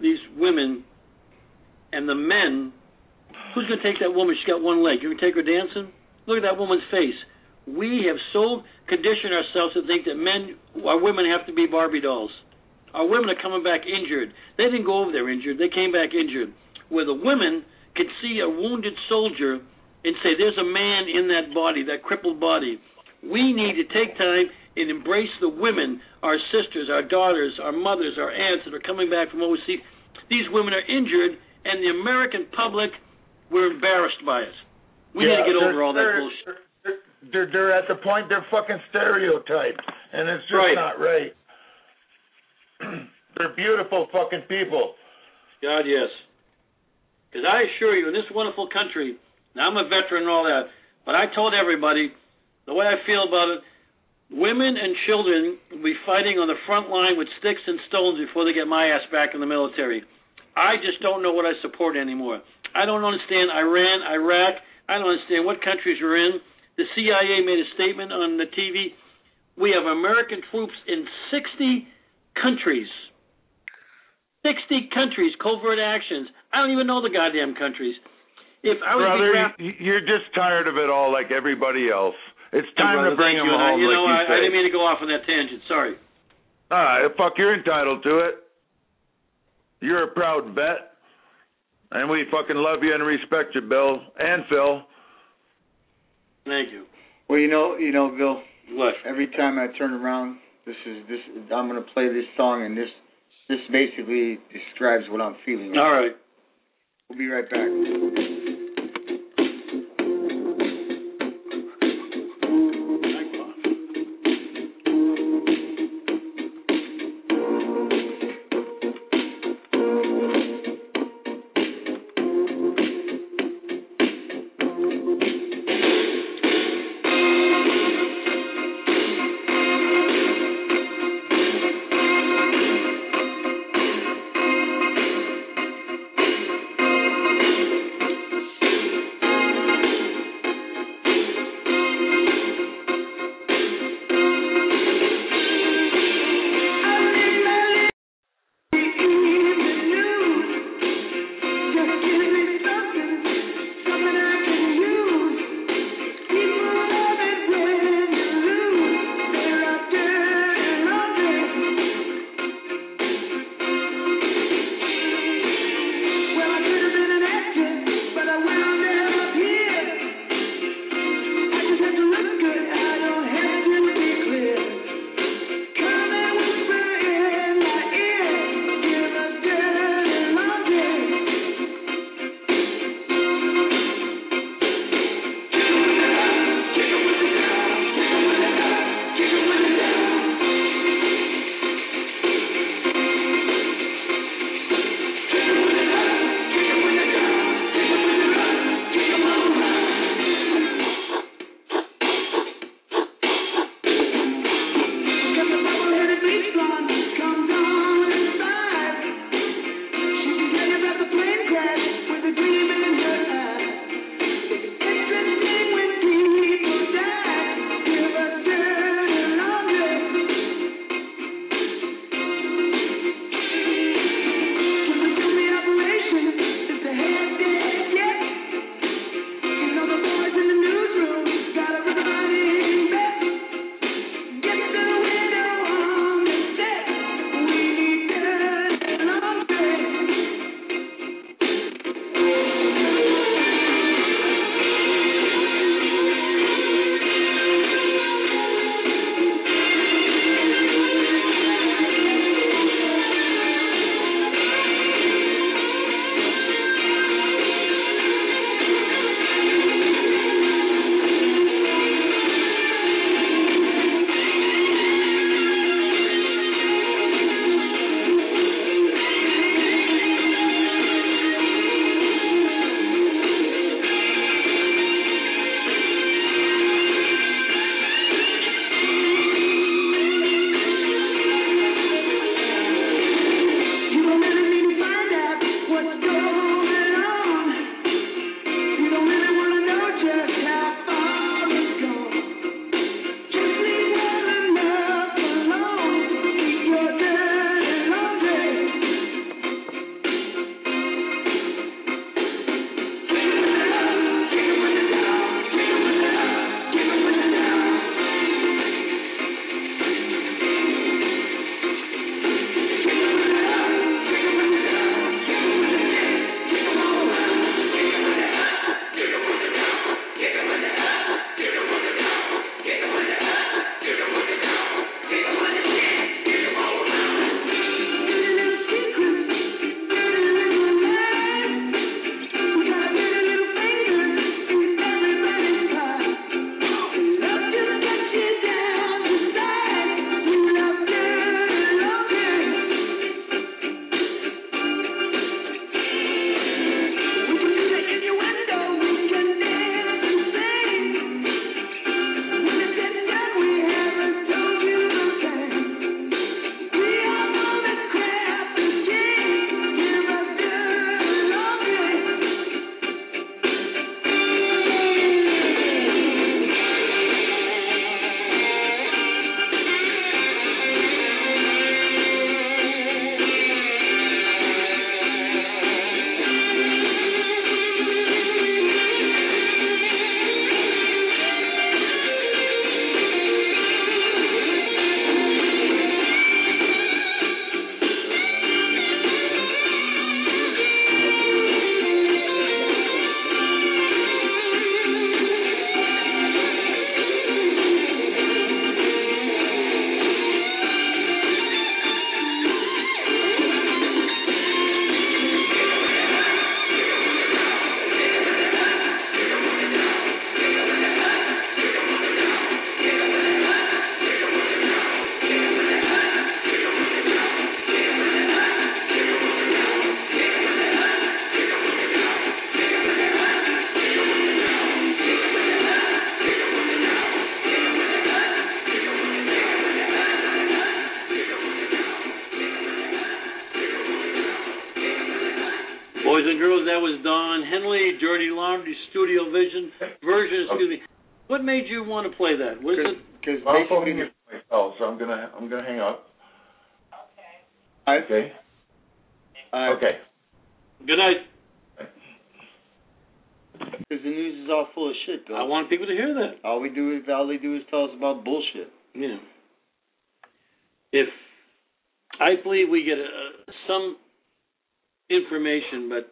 these women and the men. Who's going to take that woman? She's got one leg. You're going to take her dancing? Look at that woman's face. We have so conditioned ourselves to think that our women have to be Barbie dolls. Our women are coming back injured. They didn't go over there injured. They came back injured. Where the women can see a wounded soldier and say, there's a man in that body, that crippled body. We need to take time and embrace the women, our sisters, our daughters, our mothers, our aunts that are coming back from overseas. These women are injured, and the American public, we're embarrassed by it. We need to get over all that bullshit. They're at the point they're fucking stereotyped, and it's just not right. They're beautiful fucking people. God, yes. Because I assure you, in this wonderful country, now I'm a veteran and all that, but I told everybody the way I feel about it, women and children will be fighting on the front line with sticks and stones before they get my ass back in the military. I just don't know what I support anymore. I don't understand Iran, Iraq. I don't understand what countries we're in. The CIA made a statement on the TV. We have American troops in 60 countries. 60 countries, covert actions. I don't even know the goddamn countries. If I was Brother, you're just tired of it all like everybody else. It's time to bring them home, I didn't mean to go off on that tangent. Sorry. All right, fuck, you're entitled to it. You're a proud vet, and we fucking love you and respect you, Bill and Phil. Thank you. Well, you know, Bill. What? Every time I turn around, I'm gonna play this song, and this basically describes what I'm feeling. All right. We'll be right back. Boys and girls, that was Don Henley, Dirty Laundry Studio version. What made you want to play that? What is it? Because I'm phoning it myself, so I'm gonna hang up. Okay. Okay. Good night. Because the news is all full of shit, Bill. I want people to hear that. All they do is tell us about bullshit. Yeah. If I believe we get some information, but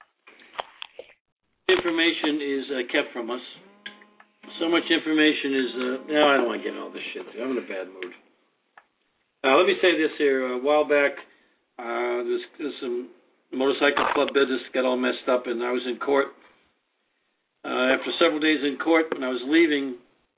information is kept from us. So much information is. No, I don't want to get into all this shit. I'm in a bad mood. Let me say this here. A while back, there's some motorcycle club business got all messed up, and I was in court. After several days in court, when I was leaving,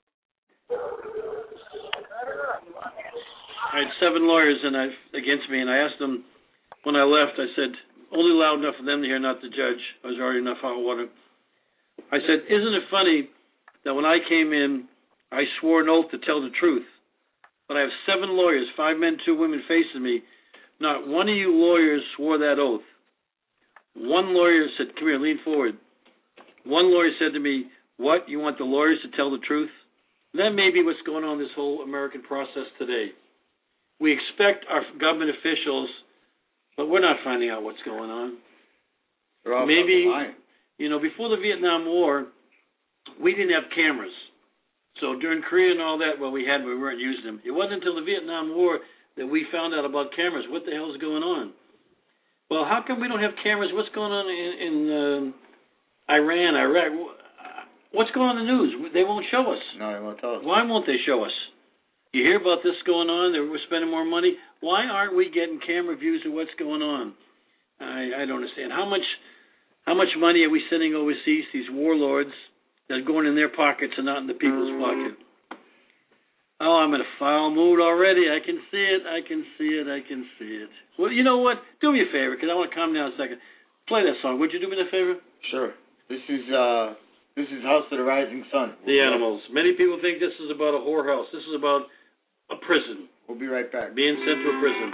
I had 7 lawyers against me, and I asked them when I left, I said, only loud enough for them to hear, not the judge. I was already enough hot water. I said, isn't it funny that when I came in, I swore an oath to tell the truth, but I have 7 lawyers, 5 men, 2 women facing me. Not one of you lawyers swore that oath. One lawyer said, come here, lean forward. One lawyer said to me, what, you want the lawyers to tell the truth? That may be what's going on in this whole American process today. We expect our government officials, but we're not finding out what's going on. Maybe, before the Vietnam War, we didn't have cameras. So during Korea and all that, we weren't using them. It wasn't until the Vietnam War that we found out about cameras. What the hell is going on? Well, how come we don't have cameras? What's going on in Iran, Iraq? What's going on in the news? They won't show us. No, they won't tell us. Why won't they show us? You hear about this going on, that we're spending more money. Why aren't we getting camera views of what's going on? I don't understand. How much money are we sending overseas, these warlords, that are going in their pockets and not in the people's pocket? Oh, I'm in a foul mood already. I can see it. Well, you know what? Do me a favor, because I want to calm down a second. Play that song. Would you do me a favor? Sure. This is House of the Rising Sun. The Animals. Many people think this is about a whorehouse. This is about a prison. We'll be right back. Being sent to a prison.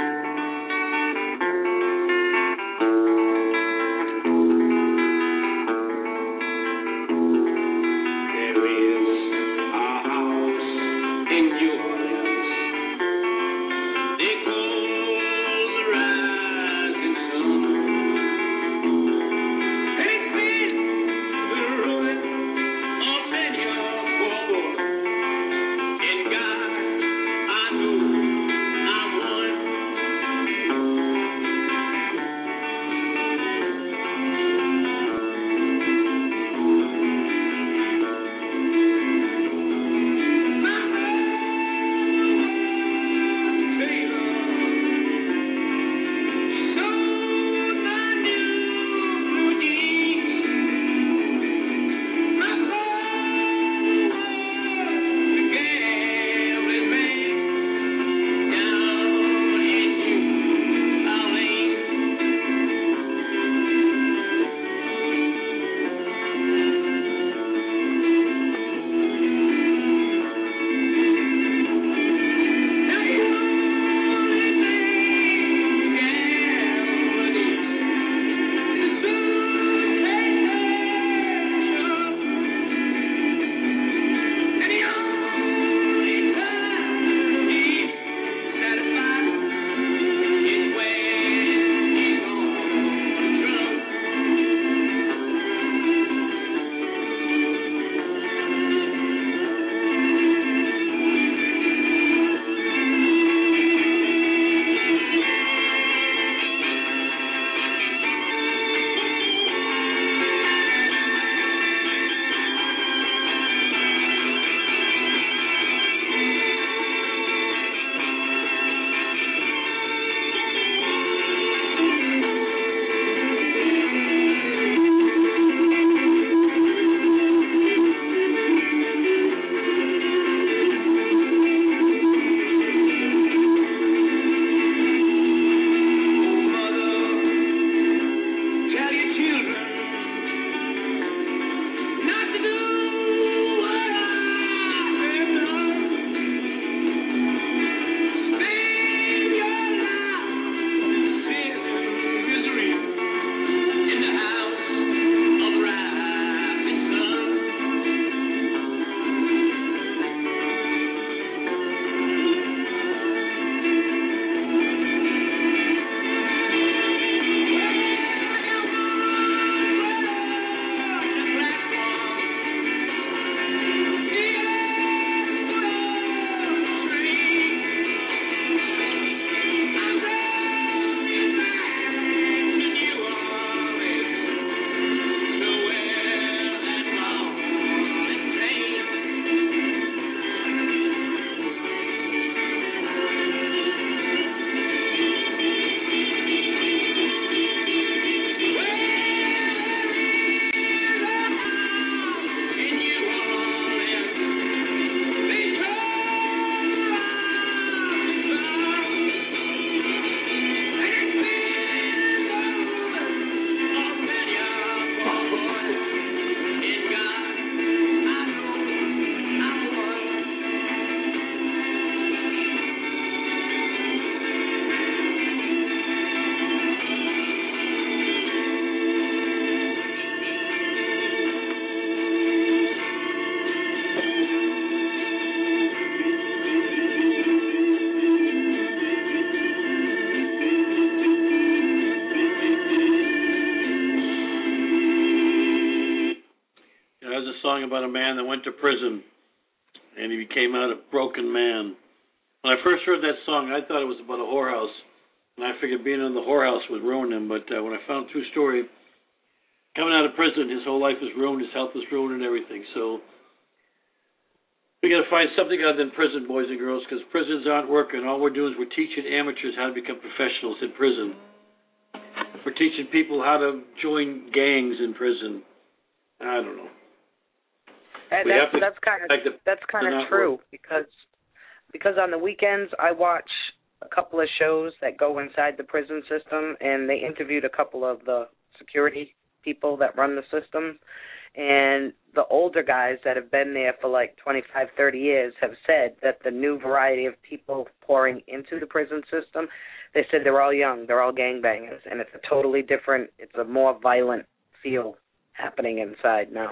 about a man that went to prison, and he became out a broken man. When I first heard that song, I thought it was about a whorehouse, and I figured being in the whorehouse would ruin him. But when I found a true story, coming out of prison, his whole life was ruined, his health was ruined, and everything. So we got to find something other than prison, boys and girls, because prisons aren't working. All we're doing is we're teaching amateurs how to become professionals in prison. We're teaching people how to join gangs in prison. I don't know. And that's kind of true because on the weekends I watch a couple of shows that go inside the prison system, and they interviewed a couple of the security people that run the system, and the older guys that have been there for like 25, 30 years have said that the new variety of people pouring into the prison system, they said they're all young, they're all gangbangers, and it's a totally different, it's a more violent feel happening inside now.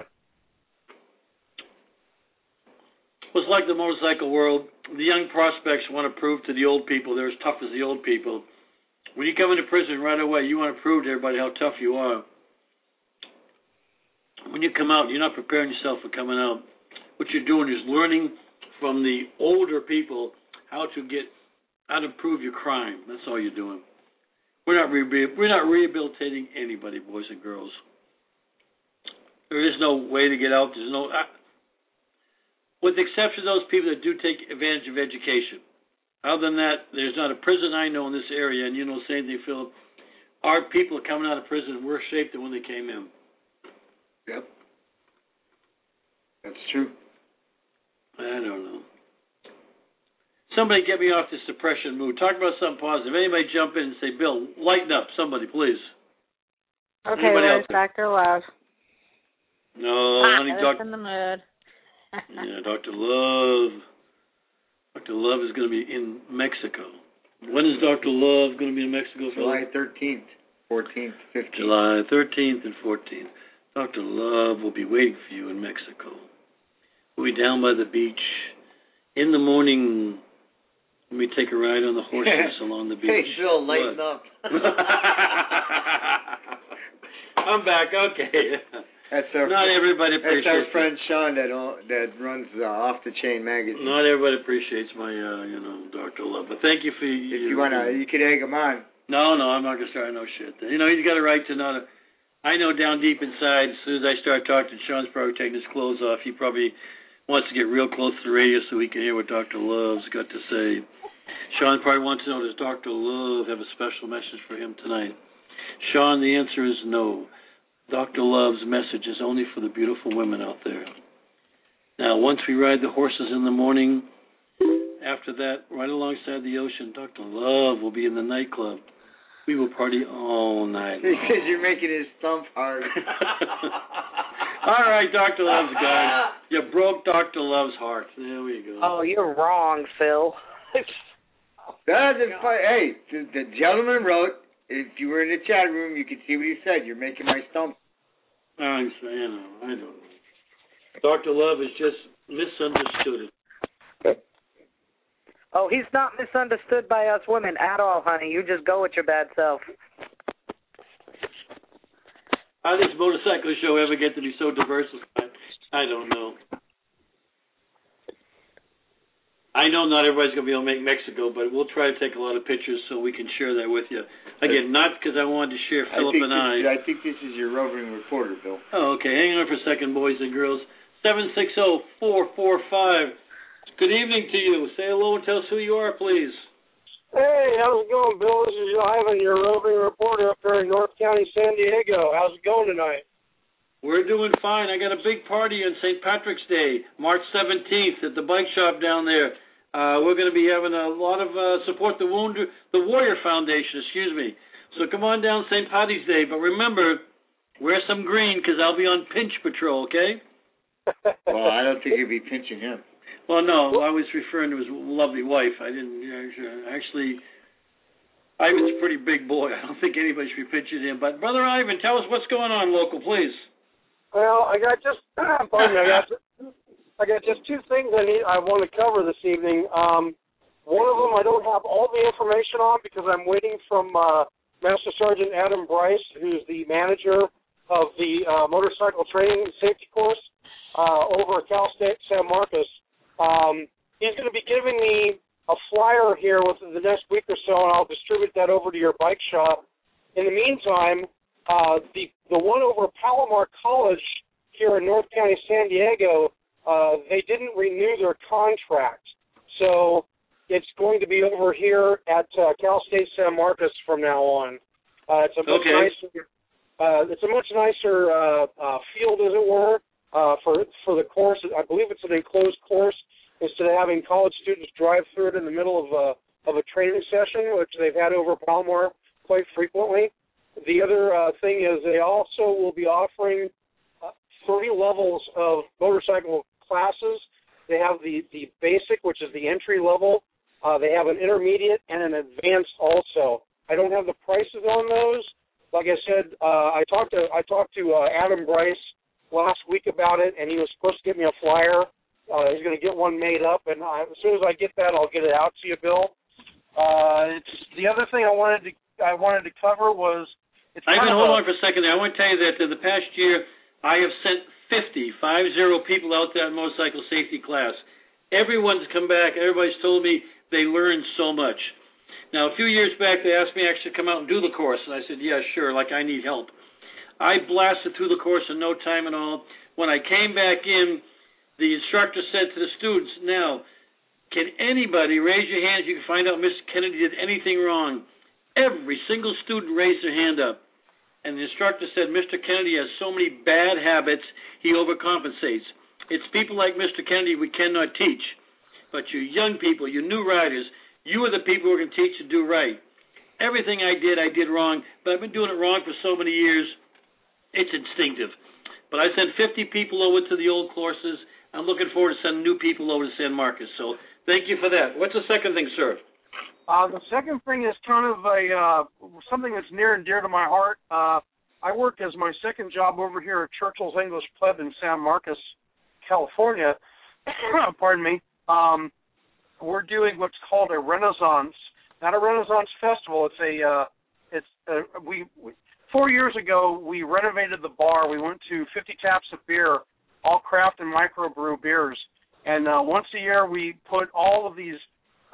It's like the motorcycle world. The young prospects want to prove to the old people they're as tough as the old people. When you come into prison right away, you want to prove to everybody how tough you are. When you come out, you're not preparing yourself for coming out. What you're doing is learning from the older people how to prove your crime. That's all you're doing. We're not rehabilitating anybody, boys and girls. There is no way to get out. There's no, with the exception of those people that do take advantage of education. Other than that, there's not a prison I know in this area, and you know, same thing, Phil. Our people coming out of prison worse shape than when they came in. Yep. That's true. I don't know. Somebody get me off this depression mood. Talk about something positive. Anybody jump in and say, Bill, lighten up. Somebody, please. Okay, where's Dr. Love? No, honey, in the mood. Yeah, Dr. Love. Dr. Love is going to be in Mexico. When is Dr. Love going to be in Mexico? July 13th, 14th, 15th. July 13th and 14th. Dr. Love will be waiting for you in Mexico. We'll be down by the beach in the morning. Let me take a ride on the horses along the beach. Hey, Phil, lighten up. I'm back. Okay. Not everybody appreciates. That's our friend Sean that runs Off the Chain magazine. Not everybody appreciates my, Dr. Love. But thank you for if you wanna, you could egg him on. No, I'm not gonna start no shit. You know, he's got a right to not. I know down deep inside, as soon as I start talking, Sean's probably taking his clothes off. He probably wants to get real close to the radio so he can hear what Dr. Love's got to say. Sean probably wants to know, does Dr. Love have a special message for him tonight? Sean, the answer is no. Dr. Love's message is only for the beautiful women out there. Now, once we ride the horses in the morning, after that, right alongside the ocean, Dr. Love will be in the nightclub. We will party all night long. Because you're making his thump hard. All right, Dr. Love's guy. You broke Dr. Love's heart. There we go. Oh, you're wrong, Phil. Hey, the gentleman wrote, if you were in the chat room, you could see what he said. You're making my stump. I don't know. Dr. Love is just misunderstood. Oh, he's not misunderstood by us women at all, honey. You just go with your bad self. How does this motorcycle show ever get to be so diversified? I don't know. I know not everybody's going to be able to make Mexico, but we'll try to take a lot of pictures so we can share that with you. Again, not because I wanted to share Philip and I. I think this is your roving reporter, Bill. Oh, okay. Hang on for a second, boys and girls. 760-445. Good evening to you. Say hello and tell us who you are, please. Hey, how's it going, Bill? This is Ivan, your roving reporter up here in North County, San Diego. How's it going tonight? We're doing fine. I got a big party on St. Patrick's Day, March 17th at the bike shop down there. We're going to be having a lot of support the Warrior Foundation, So come on down St. Patty's Day. But remember, wear some green because I'll be on pinch patrol, okay? Well, I don't think you'll be pinching him. Well, no, I was referring to his lovely wife. I didn't actually. Ivan's a pretty big boy. I don't think anybody should be pinching him. But Brother Ivan, tell us what's going on local, please. Well, I got just two things I want to cover this evening. One of them I don't have all the information on because I'm waiting from Master Sergeant Adam Bryce, who's the manager of the motorcycle training safety course. over at Cal State San Marcos. He's going to be giving me a flyer here within the next week or so, and I'll distribute that over to your bike shop. In the meantime, the one over Palomar College here in North County, San Diego, they didn't renew their contract. So it's going to be over here at Cal State San Marcos from now on. It's a much nicer. It's a much nicer field, as it were, for the course. I believe it's an enclosed course instead of having college students drive through it in the middle of a training session, which they've had over Palomar quite frequently. The other thing is they also will be offering 3 levels of motorcycle classes. They have the basic, which is the entry level. They have an intermediate and an advanced also. I don't have the prices on those. Like I said, I talked to Adam Bryce last week about it, and he was supposed to get me a flyer. He's going to get one made up, and as soon as I get that, I'll get it out to you, Bill. It's the other thing I wanted to cover was. Hold on for a second there. I want to tell you that in the past year, I have sent 50 people out there in motorcycle safety class. Everyone's come back. Everybody's told me they learned so much. Now, a few years back, they asked me to actually come out and do the course, and I said, yeah, sure, like I need help. I blasted through the course in no time at all. When I came back in, the instructor said to the students, now, can anybody raise your hands? You can find out Mr. Kennedy did anything wrong. Every single student raised their hand up. And the instructor said, Mr. Kennedy has so many bad habits, he overcompensates. It's people like Mr. Kennedy we cannot teach. But you young people, you new riders, you are the people who are going to teach to do right. Everything I did wrong, but I've been doing it wrong for so many years, it's instinctive. But I sent 50 people over to the old courses. I'm looking forward to sending new people over to San Marcos. So thank you for that. What's the second thing, sir? The second thing is kind of something that's near and dear to my heart. I work as my second job over here at Churchill's English Club in San Marcos, California. Pardon me. We're doing what's called a Renaissance, not a Renaissance festival. It's 4 years ago we renovated the bar. We went to 50 taps of beer, all craft and microbrew beers, and once a year we put all of these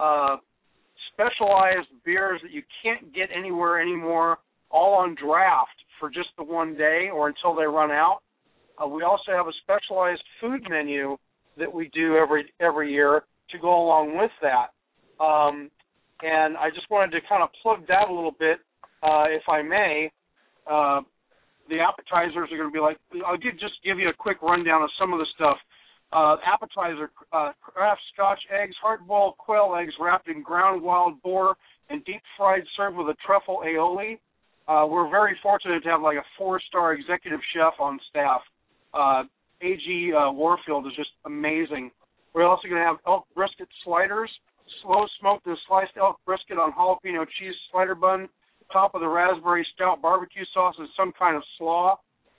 specialized beers that you can't get anywhere anymore, all on draft for just the one day or until they run out. We also have a specialized food menu that we do every year to go along with that. And I just wanted to kind of plug that a little bit, if I may. The appetizers are going to be like, I'll just give you a quick rundown of some of the stuff. Appetizer, craft Scotch eggs, hard-boiled quail eggs wrapped in ground wild boar and deep-fried, served with a truffle aioli. We're very fortunate to have like a 4-star executive chef on staff. A.G. Warfield is just amazing. We're also going to have elk brisket sliders, slow-smoked and sliced elk brisket on jalapeno cheese slider bun, top of the raspberry stout barbecue sauce and some kind of slaw.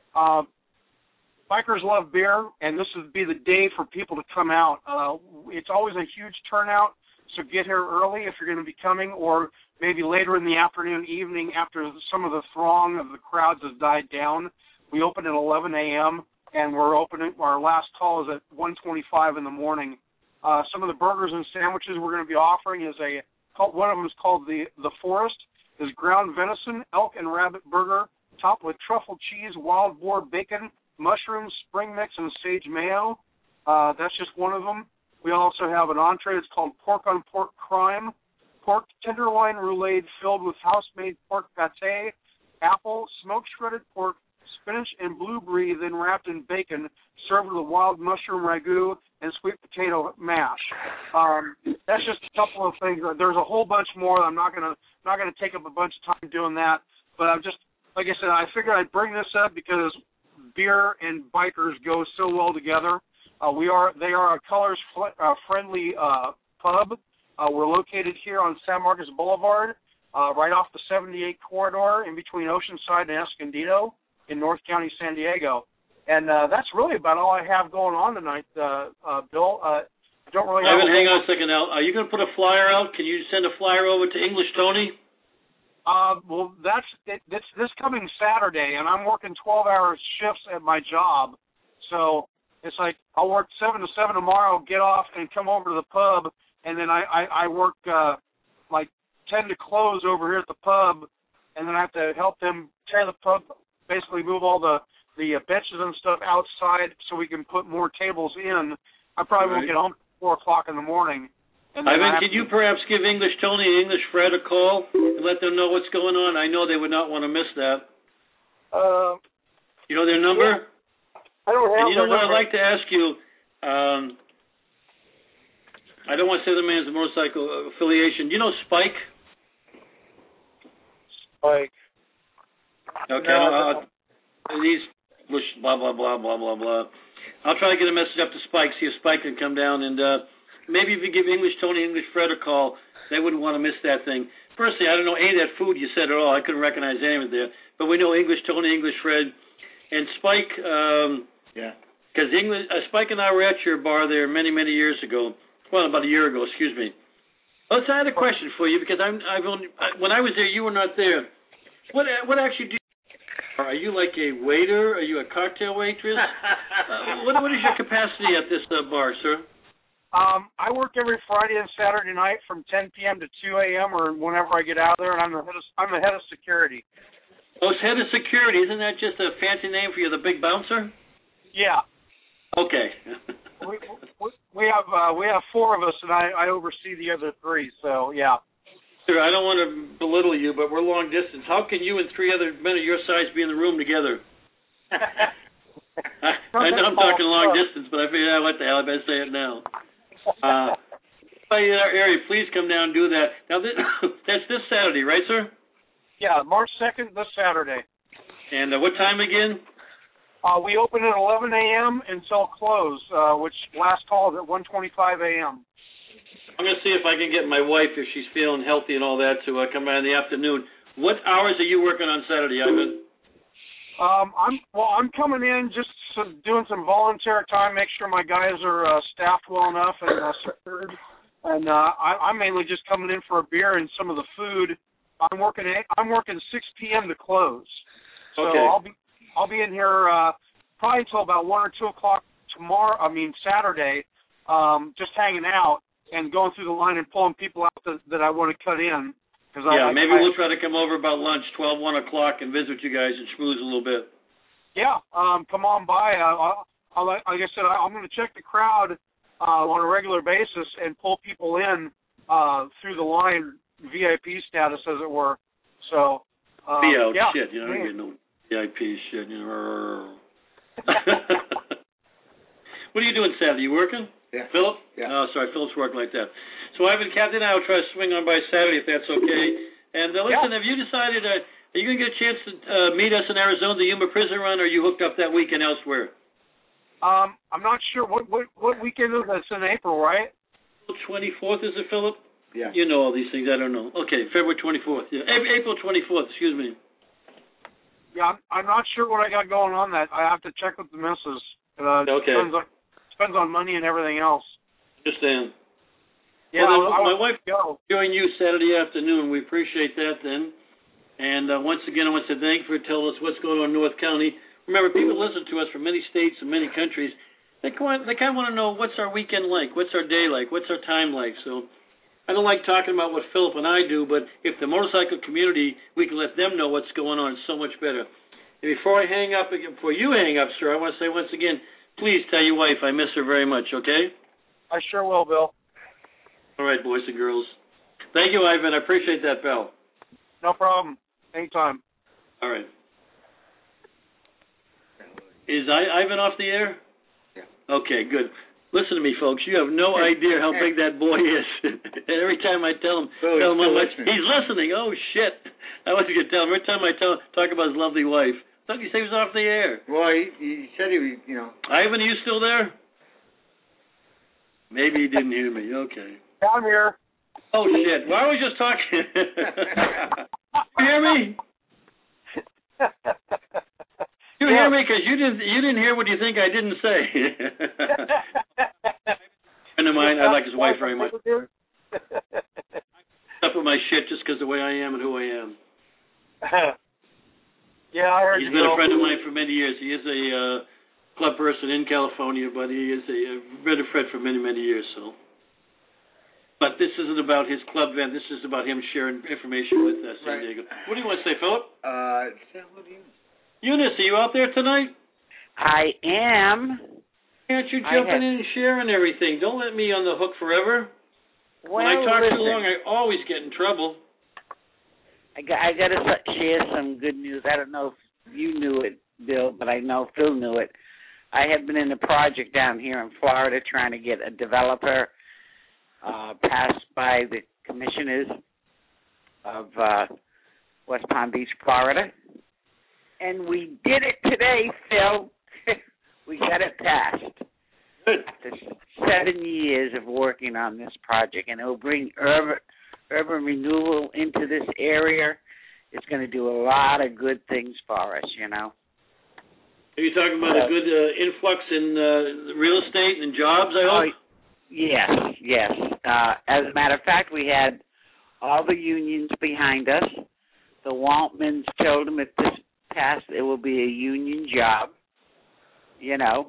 Bikers love beer, and this would be the day for people to come out. It's always a huge turnout, so get here early if you're going to be coming, or maybe later in the afternoon, evening, after some of the throng of the crowds has died down. We open at 11 a.m., and we're opening. Our last call is at 1:25 in the morning. Some of the burgers and sandwiches we're going to be offering is one of them is called the Forest. Is ground venison, elk and rabbit burger, topped with truffle cheese, wild boar bacon, mushrooms, spring mix, and sage mayo. That's just one of them. We also have an entree. It's called pork on pork crime. Pork tenderloin roulade filled with house-made pork pate, apple, smoked shredded pork, spinach, and blueberry, then wrapped in bacon, served with a wild mushroom ragu and sweet potato mash. That's just a couple of things. There's a whole bunch more. I'm not gonna take up a bunch of time doing that. But I'm just, like I said, I figured I'd bring this up because beer and bikers go so well together. They are a colors friendly pub. We're located here on San Marcos Boulevard, right off the 78 corridor in between Oceanside and Escondido in North County, San Diego. And that's really about all I have going on tonight, Bill. Don't really have hang on a second now. Are you going to put a flyer out? Can you send a flyer over to English Tony? Well, that's this coming Saturday, and I'm working 12-hour shifts at my job. So It's like I'll work 7 to 7 tomorrow, get off, and come over to the pub, and then I work like 10 to close over here at the pub, and then I have to help them tear the pub, basically move all the benches and stuff outside so we can put more tables in. I probably won't get home at 4 o'clock in the morning. Ivan, can you perhaps give English Tony and English Fred a call and let them know what's going on? I know they would not want to miss that. You know their number? Yeah. I don't have. And you know what number. I'd like to ask you? I don't want to say the man's motorcycle affiliation. You know Spike? Spike. Okay. These blah blah blah blah blah blah. I'll try to get a message up to Spike, see if Spike can come down, and maybe if you give English Tony, English Fred a call, they wouldn't want to miss that thing. Personally, I don't know any of that food you said at all. I couldn't recognize any of it there. But we know English Tony, English Fred, and Spike. Because Spike and I were at your bar there many years ago. Well, about a year ago. Excuse me. Let's. I had a question for you because when I was there, you were not there. What actually do? Are you like a waiter? Are you a cocktail waitress? What is your capacity at this bar, sir? I work every Friday and Saturday night from 10 p.m. to 2 a.m. or whenever I get out of there, and I'm the head of security. Oh, it's head of security. Isn't that just a fancy name for you, the big bouncer? Yeah. Okay. we have 4 of us, and I oversee the other 3. So yeah. Sir, I don't want to belittle you, but we're long distance. How can you and 3 other men of your size be in the room together? I know I'm talking long distance, but I figured out what the hell I better say it now. In our area, please come down and do that. Now, that's this Saturday, right, sir? Yeah, March 2nd, this Saturday. And what time again? We open at 11 a.m. until close, which last call is at 1:25 a.m. I'm going to see if I can get my wife, if she's feeling healthy and all that, to come by in the afternoon. What hours are you working on Saturday, Ivan? I'm coming in just doing some volunteer time, make sure my guys are staffed well enough and secured. And I'm mainly just coming in for a beer and some of the food. I'm working 6 p.m. to close. So okay. I'll be in here probably until about 1 or 2 o'clock Saturday, just hanging out and going through the line and pulling people out that I want to cut in. Maybe we'll try to come over about lunch, 1 o'clock, and visit you guys and schmooze a little bit. Yeah, come on by. Like I said, I'm going to check the crowd on a regular basis and pull people in through the line, VIP status, as it were. So, shit, you know, you get no VIP shit. You know. What are you doing Saturday? You working? Yeah. Philip? Yeah. Oh, sorry, Philip's working like that. So, Ivan, Captain and I will try to swing on by Saturday if that's okay. And listen, have you decided, are you going to get a chance to meet us in Arizona, the Yuma Prison Run, or are you hooked up that weekend elsewhere? I'm not sure. What weekend is that? It's in April, right? 24th, is it, Philip? Yeah. You know all these things. I don't know. Okay, February 24th. Yeah. April 24th, excuse me. Yeah, I'm not sure what I got going on that. I have to check with the missus. Okay. Depends on money and everything else. Understand. Yeah, well, my wife will join you Saturday afternoon. We appreciate that then. And once again, I want to thank you for telling us what's going on in North County. Remember, people listen to us from many states and many countries. They kind of want to know what's our weekend like, what's our day like, what's our time like. So I don't like talking about what Philip and I do, but if the motorcycle community, we can let them know what's going on, it's so much better. And before you hang up, sir, I want to say once again, please tell your wife I miss her very much, okay? I sure will, Bill. All right, boys and girls. Thank you, Ivan. I appreciate that, pal. No problem. Anytime. All right. Is Ivan off the air? Yeah. Okay, good. Listen to me, folks. You have no idea how big that boy is. Every time I tell him how much he's listening. Oh shit! I wasn't gonna tell him. Every time I talk about his lovely wife. I thought you said he was off the air. Well, he said he was, you know. Ivan, are you still there? Maybe he didn't hear me. Okay. I'm here. Oh shit! Well, I was just talking. You hear me? You hear me? Because you didn't hear what you think I didn't say. Friend of mine, I like his wife very much. Up with my shit just because of the way I am and who I am. Yeah, I heard. He's been a friend of mine for many years. He is a club person in California, but he is I've read Fred for many, many years. So, but this isn't about his club event. This is about him sharing information with San Diego. What do you want to say, Philip? Eunice, are you out there tonight? I am. Can't you jump in and sharing everything? Don't let me on the hook forever. When I talk too long, I always get in trouble. I got to share some good news. I don't know if you knew it, Bill, but I know Phil knew it. I have been in a project down here in Florida trying to get a developer passed by the commissioners of West Palm Beach, Florida. And we did it today, Phil. We got it passed. After 7 years of working on this project, and it will bring urban renewal into this area. It's going to do a lot of good things for us, you know. Are you talking about a good influx in real estate and jobs, I hope? Yes. As a matter of fact, we had all the unions behind us. The Waltmans told them if this passed, it will be a union job, you know.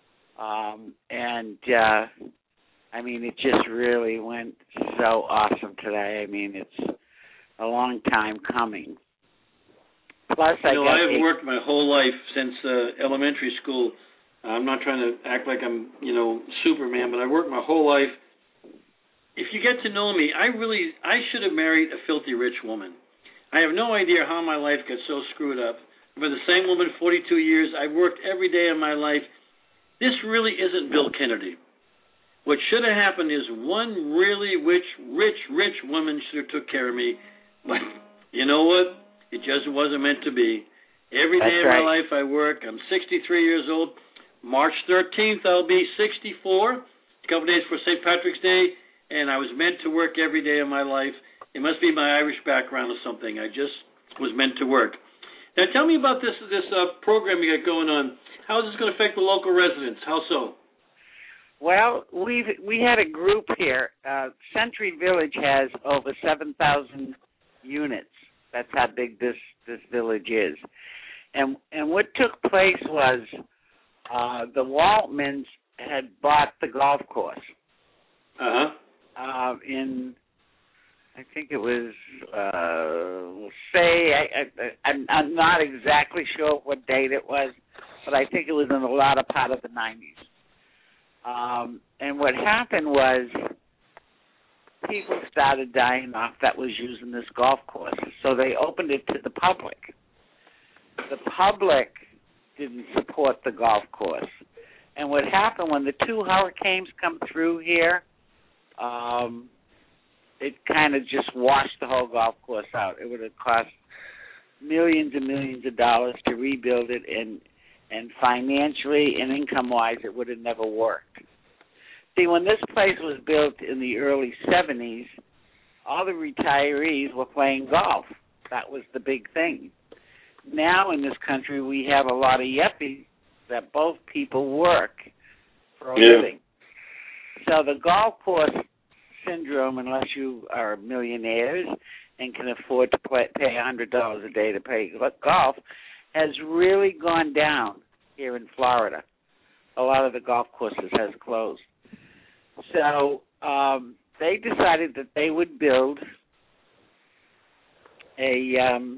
I mean, it just really went so awesome today. I mean, it's a long time coming. Plus, I've worked my whole life since elementary school. I'm not trying to act like I'm, Superman, but I worked my whole life. If you get to know me, I should have married a filthy rich woman. I have no idea how my life got so screwed up. I've been the same woman 42 years. I've worked every day of my life. This really isn't Bill Kennedy. What should have happened is one really rich woman should have took care of me. But you know what? It just wasn't meant to be. Every day of my life I work. I'm 63 years old. March 13th I'll be 64. A couple days for St. Patrick's Day. And I was meant to work every day of my life. It must be my Irish background or something. I just was meant to work. Now tell me about this program you got going on. How is this going to affect the local residents? How so? Well, we had a group here. Century Village has over 7,000 units. That's how big this village is. And what took place was the Waltmans had bought the golf course. In, I think it was, I'm not exactly sure what date it was, but I think it was in the latter part of the 90s. And what happened was people started dying off that was using this golf course. So they opened it to the public. The public didn't support the golf course. And what happened when the two hurricanes come through here, it kind of just washed the whole golf course out. It would have cost millions and millions of dollars to rebuild it, and financially and income-wise, it would have never worked. See, when this place was built in the early 70s, all the retirees were playing golf. That was the big thing. Now in this country, we have a lot of yuppies that both people work for a living. So the golf course syndrome, unless you are millionaires and can afford to pay $100 a day to play golf, has really gone down here in Florida. A lot of the golf courses has closed. So they decided that they would build a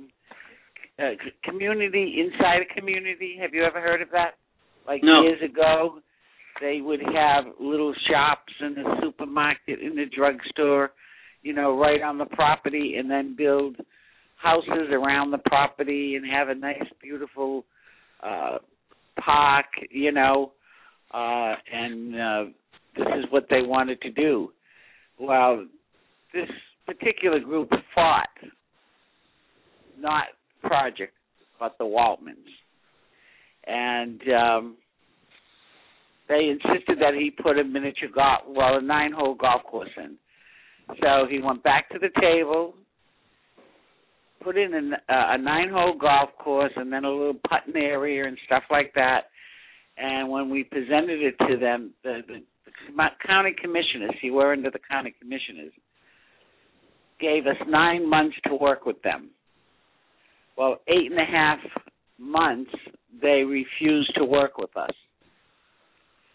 community inside a community. Have you ever heard of that? No. Years ago, they would have little shops in the supermarket, in the drugstore, right on the property, and then build houses around the property and have a nice, beautiful park, and this is what they wanted to do. Well, this particular group fought, not the project, but the Waltmans. And they insisted that he put a a 9-hole golf course in. So he went back to the table, put in a 9-hole golf course and then a little putting area and stuff like that. And when we presented it to them, the county commissioners, we're under the county commissioners, gave us 9 months to work with them. Well, 8.5 months, they refused to work with us.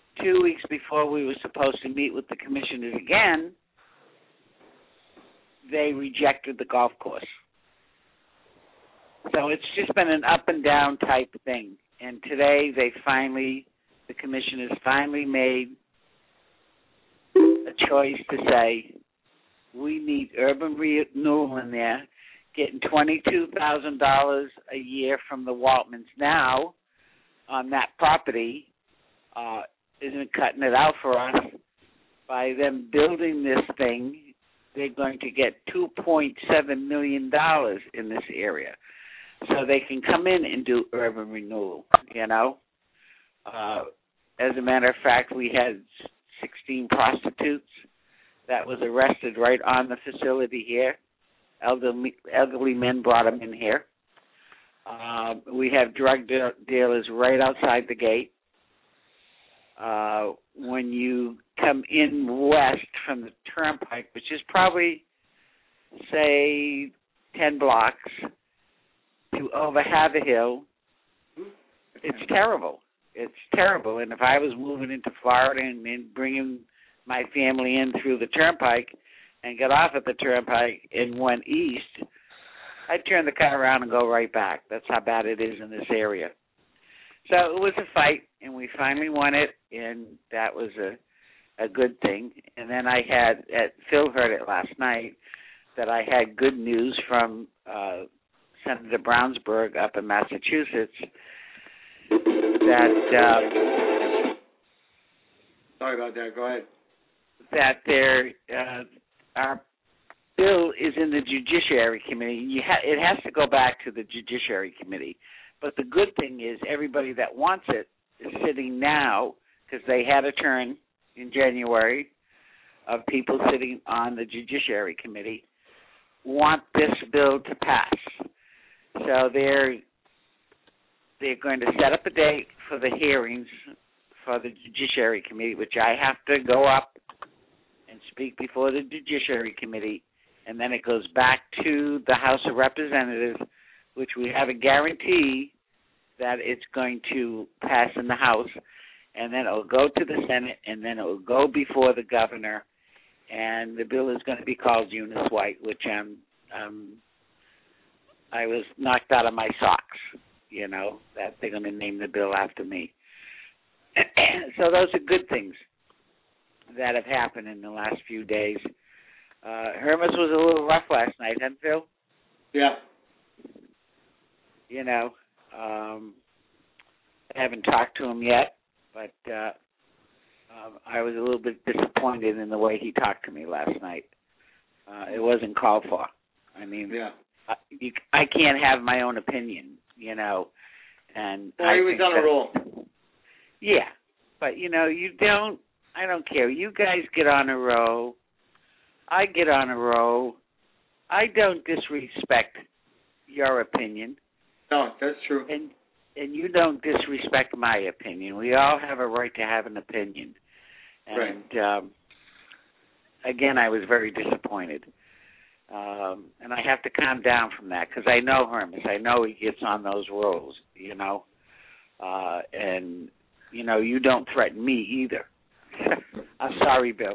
2 weeks before we were supposed to meet with the commissioners again, they rejected the golf course. So it's just been an up and down type thing. And today the commissioners finally made a choice to say, we need urban renewal in there. Getting $22,000 a year from the Waltmans now on that property isn't cutting it out for us. By them building this thing, they're going to get $2.7 million in this area. So they can come in and do urban renewal, you know. As a matter of fact, we had 16 prostitutes that was arrested right on the facility here. Elderly men brought them in here. We have drug dealers right outside the gate. When you come in west from the turnpike, which is probably, say, 10 blocks to over Haverhill, it's terrible. It's terrible. And if I was moving into Florida and bringing my family in through the turnpike and got off at the turnpike and went east, I'd turn the car around and go right back. That's how bad it is in this area. So it was a fight, and we finally won it, and that was a good thing. And then Phil heard it last night, that I had good news from Senator Brownsburg up in Massachusetts that sorry about that. Go ahead. That our bill is in the Judiciary Committee. It has to go back to the Judiciary Committee. But the good thing is everybody that wants it is sitting now, because they had a turn in January of people sitting on the Judiciary Committee, want this bill to pass. So they're going to set up a date for the hearings for the Judiciary Committee, which I have to go up and speak before the Judiciary Committee, and then it goes back to the House of Representatives, which we have a guarantee that it's going to pass in the House, and then it will go to the Senate, and then it will go before the governor, and the bill is going to be called Eunice White, which I was knocked out of my socks, you know, that they're going to name the bill after me. So those are good things that have happened in the last few days. Hermes was a little rough last night, huh, Phil? Yeah. You know, I haven't talked to him yet, but I was a little bit disappointed in the way he talked to me last night. It wasn't called for. I mean, I can't have my own opinion, you know. And well, he was on a roll. Yeah, but, you know, I don't care. You guys get on a roll. I get on a roll. I don't disrespect your opinion. No, that's true. And you don't disrespect my opinion. We all have a right to have an opinion. And, right. Again, I was very disappointed. And I have to calm down from that because I know Hermes. I know he gets on those rolls, you know. And, you know, you don't threaten me either. I'm sorry, Bill.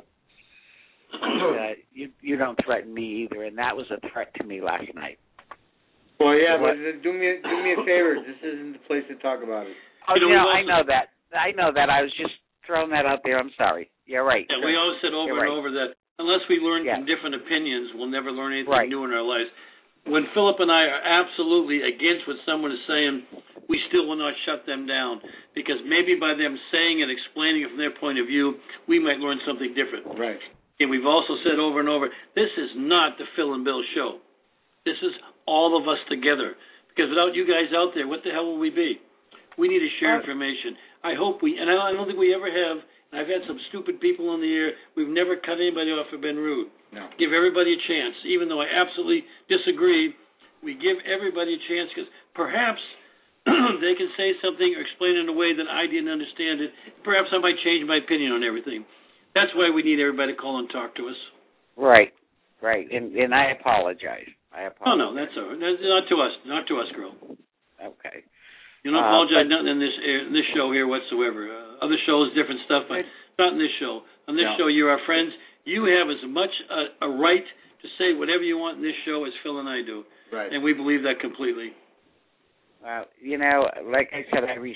You don't threaten me either, and that was a threat to me last night. Well, yeah, but do me a favor. This isn't the place to talk about it. Oh, you know, I know that. I was just throwing that out there. I'm sorry. You're right. Yeah, we always said over and over that unless we learn from different opinions, we'll never learn anything new in our lives. When Philip and I are absolutely against what someone is saying, we still will not shut them down because maybe by them saying and explaining it from their point of view, we might learn something different. Right. And we've also said over and over, this is not the Phil and Bill show. This is all of us together. Because without you guys out there, what the hell will we be? We need to share information. I hope and I don't think we ever have. I've had some stupid people on the air. We've never cut anybody off or been rude. No. Give everybody a chance. Even though I absolutely disagree, we give everybody a chance because perhaps they can say something or explain it in a way that I didn't understand it. Perhaps I might change my opinion on everything. That's why we need everybody to call and talk to us. Right. And I apologize. Oh, no, that's all right. Not to us. Not to us, girl. Okay. You don't apologize nothing in this show here whatsoever. other shows, different stuff, but not in this show. On this show, you're our friends. You have as much a right to say whatever you want in this show as Phil and I do. Right. And we believe that completely. Well, like I said, I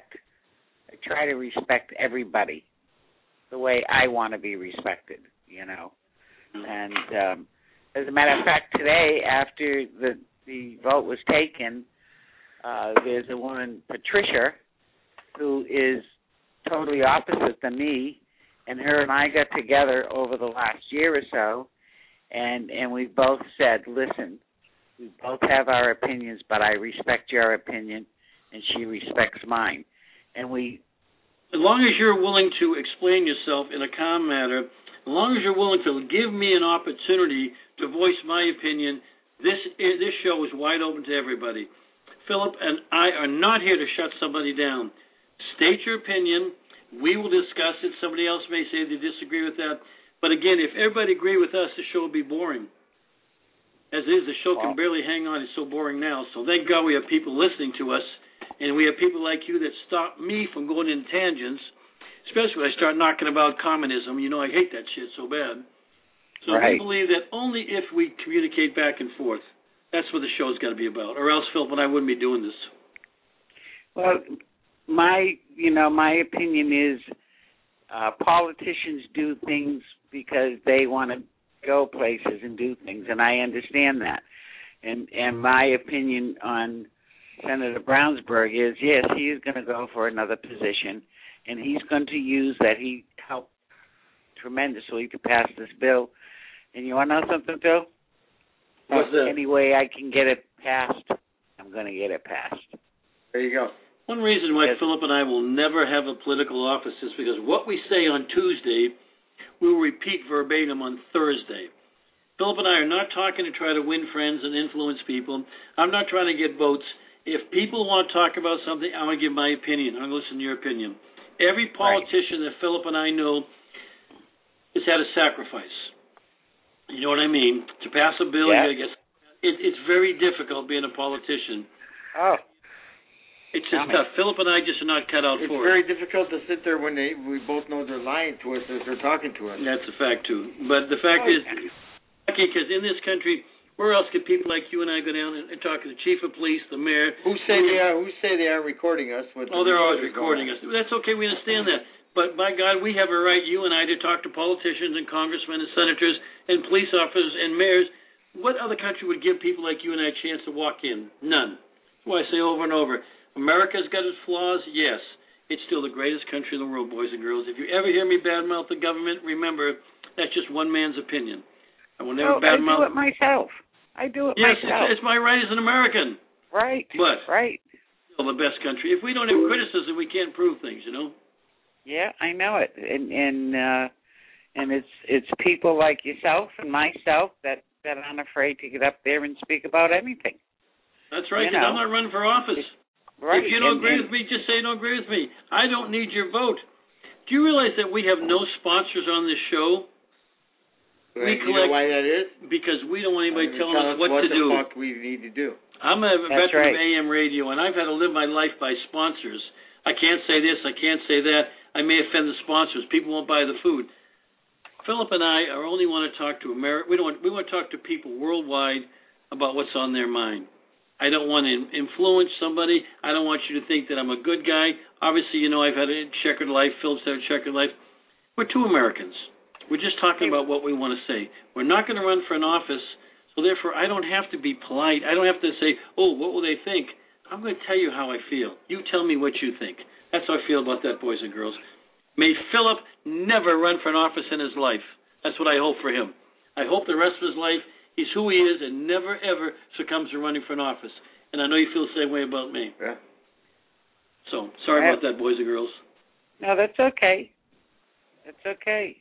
try to respect everybody the way I want to be respected, And as a matter of fact, today, after the vote was taken, there's a woman, Patricia, who is totally opposite than me, and her and I got together over the last year or so, and we both said, listen, we both have our opinions, but I respect your opinion, and she respects mine. And as long as you're willing to explain yourself in a calm manner, as long as you're willing to give me an opportunity to voice my opinion, this show is wide open to everybody. Philip and I are not here to shut somebody down. State your opinion. We will discuss it. Somebody else may say they disagree with that. But again, if everybody agreed with us, the show would be boring. As it is, the show can barely hang on. It's so boring now. So thank God we have people listening to us, and we have people like you that stop me from going in tangents, especially when I start knocking about communism. I hate that shit so bad. So we believe that only if we communicate back and forth, that's what the show's got to be about. Or else, Philip and I wouldn't be doing this. Well, my opinion is politicians do things because they want to go places and do things, and I understand that. And my opinion on Senator Brownsburg is, yes, he is going to go for another position, and he's going to use that he helped tremendously to pass this bill. And you want to know something, Phil? What's that? Any way I can get it passed, I'm going to get it passed. There you go. One reason why Philip and I will never have a political office is because what we say on Tuesday, we will repeat verbatim on Thursday. Philip and I are not talking to try to win friends and influence people. I'm not trying to get votes. If people want to talk about something, I'm going to give my opinion. I'm going to listen to your opinion. Every politician that Philip and I know has had a sacrifice. You know what I mean? To pass a bill, it's very difficult being a politician. Oh. It's just tough. Philip and I just are not cut out for it. It's very difficult to sit there when we both know they're lying to us as they're talking to us. That's a fact, too. But the fact is, because in this country, where else could people like you and I go down and talk to the chief of police, the mayor? Who say they are recording us? They're always recording us. That's okay. We understand that. But, by God, we have a right, you and I, to talk to politicians and congressmen and senators and police officers and mayors. What other country would give people like you and I a chance to walk in? None. That's why I say over and over, America's got its flaws, yes. It's still the greatest country in the world, boys and girls. If you ever hear me badmouth the government, remember, that's just one man's opinion. I will never badmouth. I do it myself. Yes, it's my right as an American. Right. But it's still the best country. If we don't have criticism, we can't prove things, Yeah, I know it. And it's people like yourself and myself that aren't afraid to get up there and speak about anything. That's right, because I'm not running for office. Right. If you don't agree with me, just say you don't agree with me. I don't need your vote. Do you realize that we have no sponsors on this show? You know why that is? Because we don't want anybody telling us what to do. What the fuck we need to do. I'm a veteran of AM radio, and I've had to live my life by sponsors. I can't say this, I can't say that. I may offend the sponsors. People won't buy the food. Philip and I only want to talk to America. We want to talk to people worldwide about what's on their mind. I don't want to influence somebody. I don't want you to think that I'm a good guy. Obviously, I've had a checkered life. Philip's had a checkered life. We're two Americans. We're just talking about what we want to say. We're not going to run for an office, so therefore I don't have to be polite. I don't have to say, what will they think? I'm going to tell you how I feel. You tell me what you think. That's how I feel about that, boys and girls. May Philip never run for an office in his life. That's what I hope for him. I hope the rest of his life he's who he is and never, ever succumbs to running for an office. And I know you feel the same way about me. Yeah. So, sorry about that, boys and girls. No, that's okay. That's okay.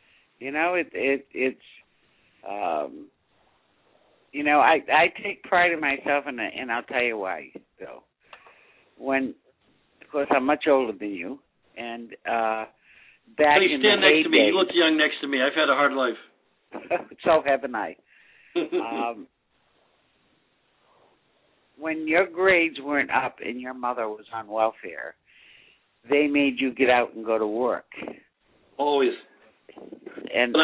I take pride in myself, and I'll tell you why, Bill. Of course, I'm much older than you, and back in the heyday... You stand next to me. You look young next to me. I've had a hard life. So haven't I. When your grades weren't up and your mother was on welfare, they made you get out and go to work. Always. And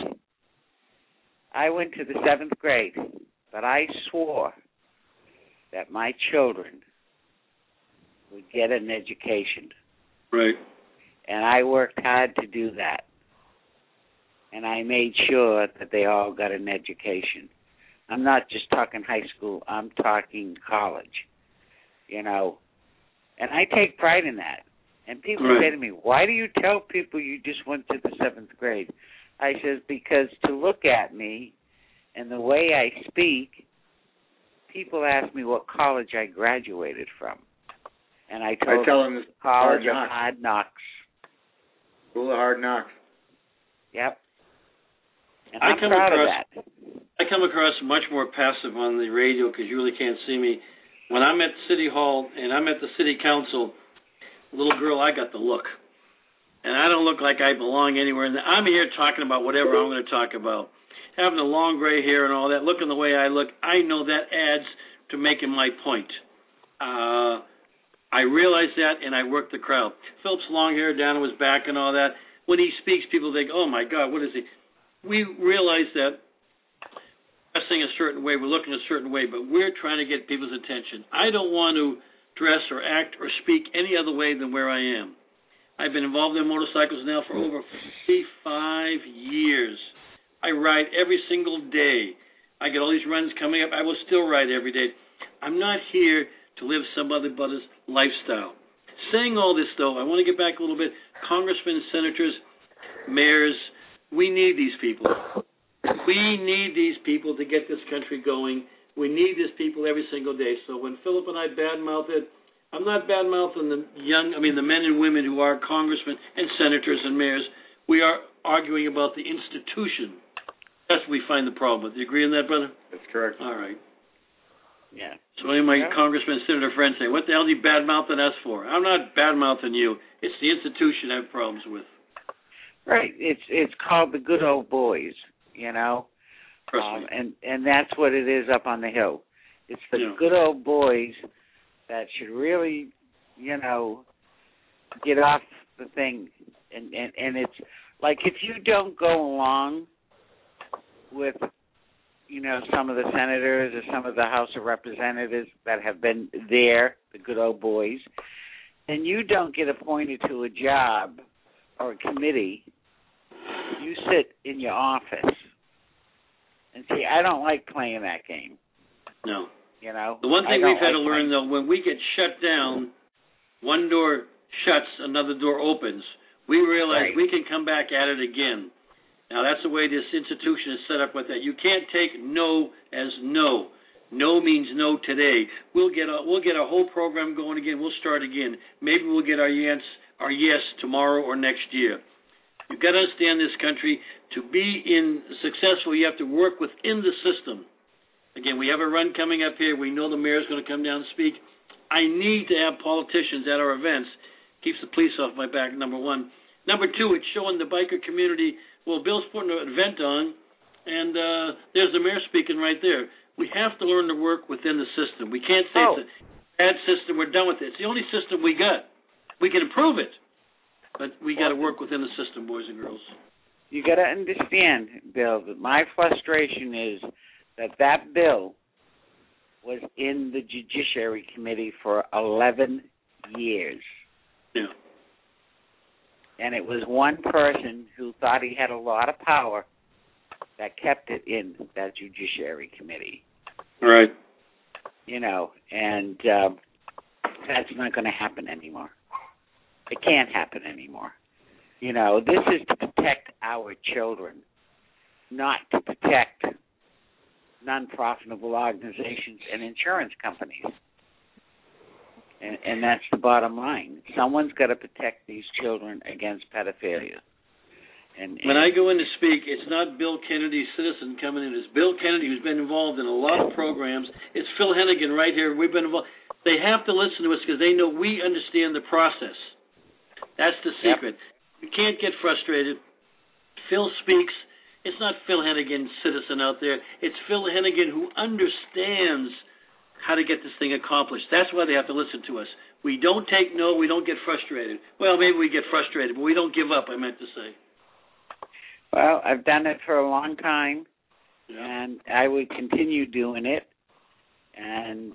I went to the 7th grade, but I swore that my children would get an education. Right. And I worked hard to do that. And I made sure that they all got an education. I'm not just talking high school, I'm talking college, you know. And I take pride in that. And people say to me, why do you tell people you just went to the 7th grade? I says, because to look at me and the way I speak, people ask me what college I graduated from. And I tell them College of Hard Knocks. School of Hard Knocks. Yep. And I'm proud of that. I come across much more passive on the radio because you really can't see me. When I'm at City Hall and I'm at the City Council, little girl, I got the look. And I don't look like I belong anywhere. I'm here talking about whatever I'm going to talk about. Having the long gray hair and all that, looking the way I look, I know that adds to making my point. I realize that, and I work the crowd. Philip's long hair down to his back and all that. When he speaks, people think, oh, my God, what is he? We realize that dressing a certain way, we're looking a certain way, but we're trying to get people's attention. I don't want to dress or act or speak any other way than where I am. I've been involved in motorcycles now for over 55 years. I ride every single day. I get all these runs coming up. I will still ride every day. I'm not here to live somebody's lifestyle. Saying all this, though, I want to get back a little bit. Congressmen, senators, mayors, we need these people. We need these people to get this country going. We need these people every single day. So when Philip and I badmouth it, I'm not badmouthing the men and women who are congressmen and senators and mayors. We are arguing about the institution. That's what we find the problem with. Do you agree on that, brother? That's correct. All right. Yeah. So any of my congressmen, senator friends say, what the hell are you badmouthing us for? I'm not badmouthing you. It's the institution I have problems with. Right. It's called the good old boys, you know. And that's what it is up on the Hill. It's the good old boys that should really, you know, get off the thing. And it's like if you don't go along with, you know, some of the senators or some of the House of Representatives that have been there, the good old boys, and you don't get appointed to a job or a committee, you sit in your office. And see, I don't like playing that game. No. You know? The one thing we've had to learn, though, when we get shut down, one door shuts, another door opens. We realize we can come back at it again. Now, that's the way this institution is set up with that. You can't take no as no. No means no today. We'll get a whole program going again. We'll start again. Maybe we'll get our yes tomorrow or next year. You've got to understand this country. To be successful, you have to work within the system. Again, we have a run coming up here. We know the mayor's going to come down and speak. I need to have politicians at our events. Keeps the police off my back, number one. Number two, it's showing the biker community, well, Bill's putting an event on, and there's the mayor speaking right there. We have to learn to work within the system. We can't say it's a bad system, we're done with it. It's the only system we got. We can improve it, but we got to work within the system, boys and girls. You got to understand, Bill, that my frustration is that bill was in the Judiciary Committee for 11 years. Yeah. And it was one person who thought he had a lot of power that kept it in that Judiciary Committee. Right. You know, and that's not going to happen anymore. It can't happen anymore. You know, this is to protect our children, not to protect non-profitable organizations and insurance companies. And that's the bottom line. Someone's got to protect these children against pedophilia. And when I go in to speak, it's not Bill Kennedy, citizen, coming in. It's Bill Kennedy, who's been involved in a lot of programs. It's Phil Hennigan right here. We've been involved. They have to listen to us because they know we understand the process. That's the secret. You can't get frustrated. Phil speaks. It's not Phil Hennigan, citizen out there. It's Phil Hennigan who understands how to get this thing accomplished. That's why they have to listen to us. We don't take no. We don't get frustrated. Well, maybe we get frustrated, but we don't give up, I meant to say. Well, I've done it for a long time, and I would continue doing it. And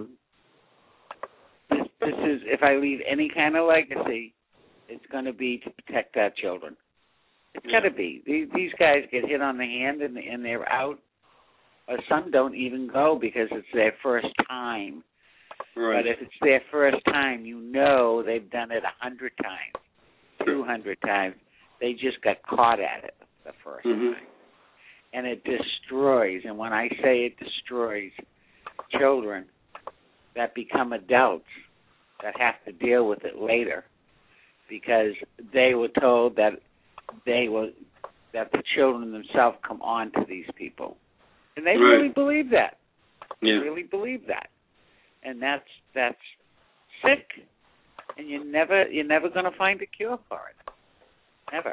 this is, if I leave any kind of legacy, it's going to be to protect our children. It's got to be. These guys get hit on the hand and they're out. Or some don't even go because it's their first time. Right. But if it's their first time, you know they've done it 100 times, 200 times. They just got caught at it the first time. And it destroys, and when I say it destroys children that become adults that have to deal with it later because they were told that the children themselves come on to these people. And they really believe that. They really believe that. And that's sick. And you're never going to find a cure for it. Never.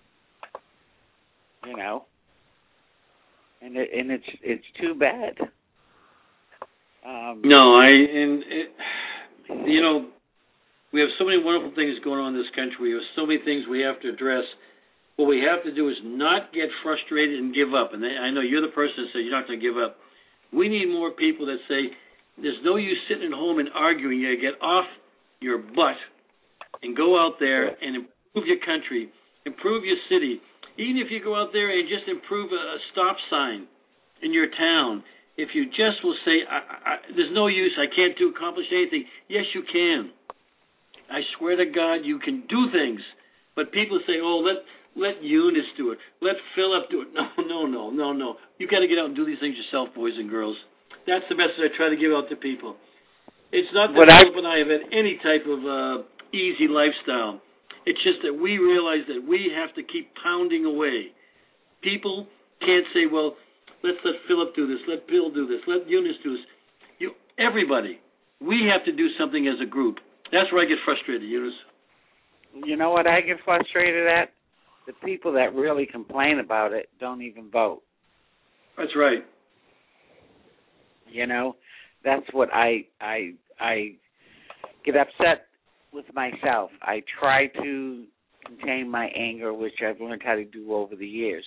You know. And it's too bad. We have so many wonderful things going on in this country. We have so many things we have to address. What we have to do is not get frustrated and give up. And I know you're the person that says you're not going to give up. We need more people that say, there's no use sitting at home and arguing. You got to get off your butt and go out there and improve your country, improve your city. Even if you go out there and just improve a stop sign in your town, if you just will say, there's no use, I can't accomplish anything. Yes, you can. I swear to God, you can do things. But people say, oh, let Eunice do it. Let Philip do it. No. You got to get out and do these things yourself, boys and girls. That's the message I try to give out to people. It's not that Philip and I have had any type of easy lifestyle. It's just that we realize that we have to keep pounding away. People can't say, well, let's let Philip do this, let Bill do this, let Eunice do this. Everybody. We have to do something as a group. That's where I get frustrated, Eunice. You know what I get frustrated at? The people that really complain about it don't even vote. That's right. You know, that's what I get upset with myself. I try to contain my anger, which I've learned how to do over the years.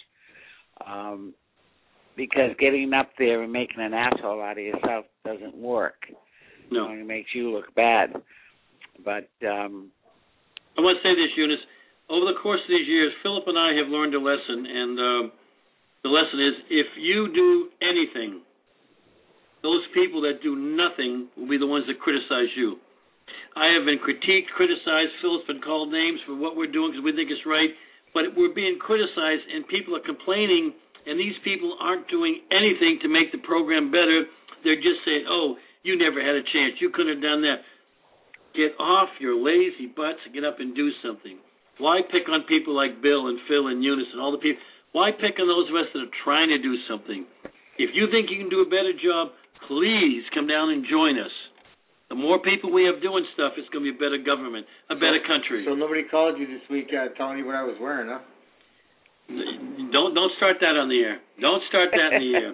Because getting up there and making an asshole out of yourself doesn't work. No. It makes you look bad. But I want to say this, Eunice. Over the course of these years, Philip and I have learned a lesson, and the lesson is if you do anything, those people that do nothing will be the ones that criticize you. I have been critiqued, criticized. Philip's been called names for what we're doing because we think it's right, but we're being criticized, and people are complaining, and these people aren't doing anything to make the program better. They're just saying, oh, you never had a chance. You couldn't have done that. Get off your lazy butts and get up and do something. Why pick on people like Bill and Phil and Eunice and all the people? Why pick on those of us that are trying to do something? If you think you can do a better job, please come down and join us. The more people we have doing stuff, it's going to be a better government, a better country. So nobody called you this week telling you what I was wearing, huh? Don't start that on the air. Don't start that in the air.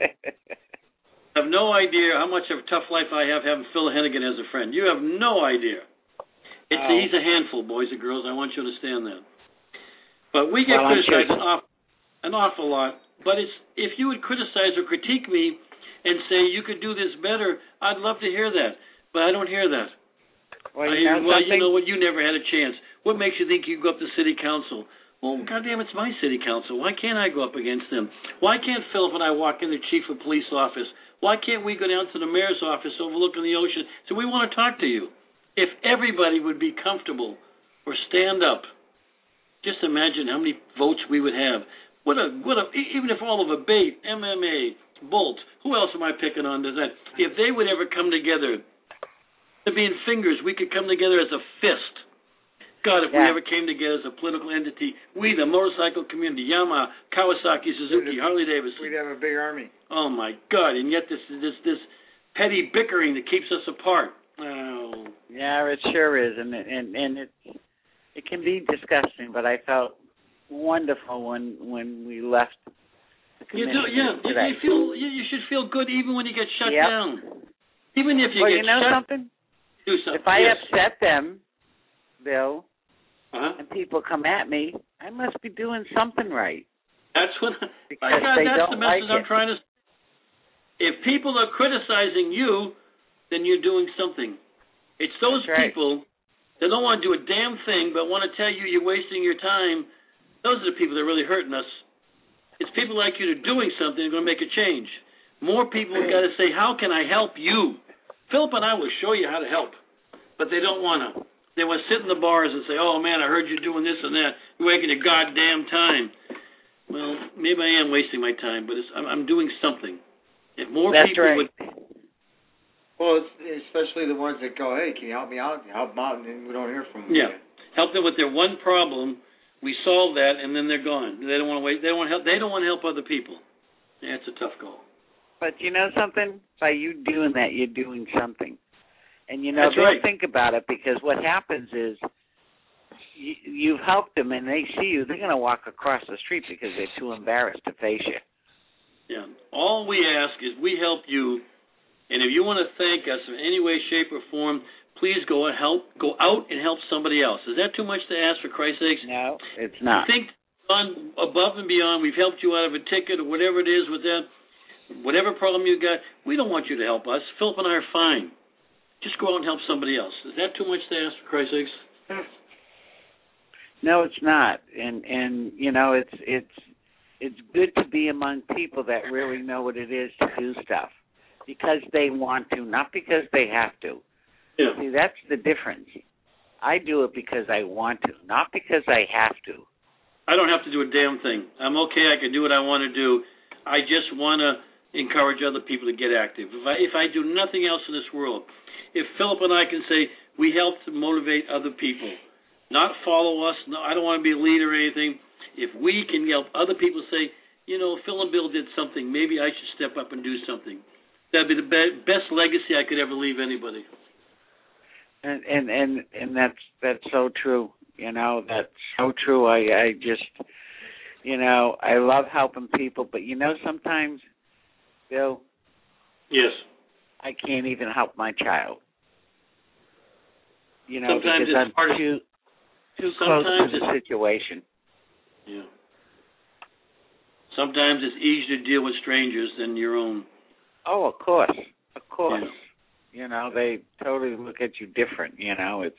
I have no idea how much of a tough life I have having Phil Hennigan as a friend. You have no idea. He's a handful, boys and girls. I want you to understand that. But we get criticized an awful lot. But if you would criticize or critique me and say you could do this better, I'd love to hear that. But I don't hear that. Well, you know what? You never had a chance. What makes you think you go up to city council? Well, goddamn, it's my city council. Why can't I go up against them? Why can't Philip and I walk in the chief of police office? Why can't we go down to the mayor's office overlooking the ocean? So we want to talk to you. If everybody would be comfortable or stand up, just imagine how many votes we would have. Even if all of Abate, MMA, Bolt, who else am I picking on to that? If they would ever come together, to be in fingers, we could come together as a fist. God, if we ever came together as a political entity, we, the motorcycle community, Yamaha, Kawasaki, Suzuki, Harley-Davidson. We'd have a big army. Oh, my God. And yet this petty bickering that keeps us apart. Oh. Yeah, it sure is. And it can be disgusting, but I felt wonderful when we left the commission today. You should feel good even when you get shut down. Even if you get you know shut something? Do something. If I yes. upset them, Bill, uh-huh. and people come at me, I must be doing something right. That's what. Because God, they that's don't the message like I'm trying to. If people are criticizing you, then you're doing something. It's those people that don't want to do a damn thing but want to tell you you're wasting your time. Those are the people that are really hurting us. It's people like you that are doing something that are going to make a change. More people have got to say, how can I help you? Philip and I will show you how to help. But they don't want to. They want to sit in the bars and say, oh, man, I heard you doing this and that. You're wasting your goddamn time. Well, maybe I am wasting my time, but I'm doing something. If more people would... Well, especially the ones that go, hey, can you help me out? Help them out, and then we don't hear from them. Yeah. Help them with their one problem. We solve that, and then they're gone. They don't want to wait. They don't want to help. They don't want to help other people. Yeah, it's a tough goal. But you know something? By you doing that, you're doing something. And you know, That's they'll right. think about it, because what happens is you've helped them, and they see you. They're going to walk across the street because they're too embarrassed to face you. Yeah. All we ask is we help you, and if you want to thank us in any way, shape, or form, please go out and help somebody else. Is that too much to ask, for Christ's sakes? No, it's not. Think on above and beyond. We've helped you out of a ticket or whatever it is with that, whatever problem you got. We don't want you to help us. Philip and I are fine. Just go out and help somebody else. Is that too much to ask, for Christ's sakes? No, it's not. And you know, it's good to be among people that really know what it is to do stuff because they want to, not because they have to. Yeah. See, that's the difference. I do it because I want to, not because I have to. I don't have to do a damn thing. I'm okay. I can do what I want to do. I just want to encourage other people to get active. If I do nothing else in this world, if Philip and I can say we help to motivate other people, not follow us. No, I don't want to be a leader or anything. If we can help other people say, you know, Phil and Bill did something, maybe I should step up and do something. That'd be the best legacy I could ever leave anybody. And that's so true. You know, that's so true. I just, you know, I love helping people, but you know, sometimes, Bill. Yes. I can't even help my child. You know, sometimes because it's I'm too close to the situation. Yeah. Sometimes it's easier to deal with strangers than your own. Oh, of course. Of course. Yeah. You know, they totally look at you different, you know. It's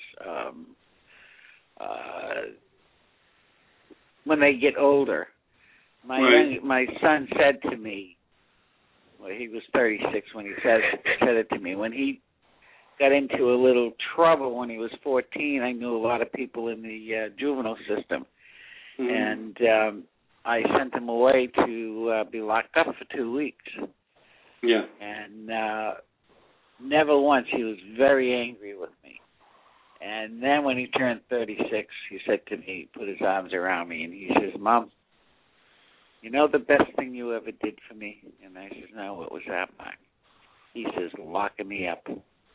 when they get older. My son said to me, well, he was 36 when he said it to me. When he got into a little trouble when he was 14, I knew a lot of people in the juvenile system. Mm-hmm. And I sent him away to be locked up for 2 weeks. Yeah. And never once. He was very angry with me. And then when he turned 36, he said to me, put his arms around me, and he says, Mom, you know the best thing you ever did for me? And I said, no, what was that, Mark? He says, locking me up.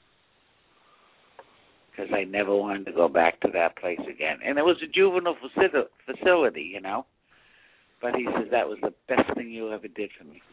Because I never wanted to go back to that place again. And it was a juvenile facility, you know. But he says, that was the best thing you ever did for me.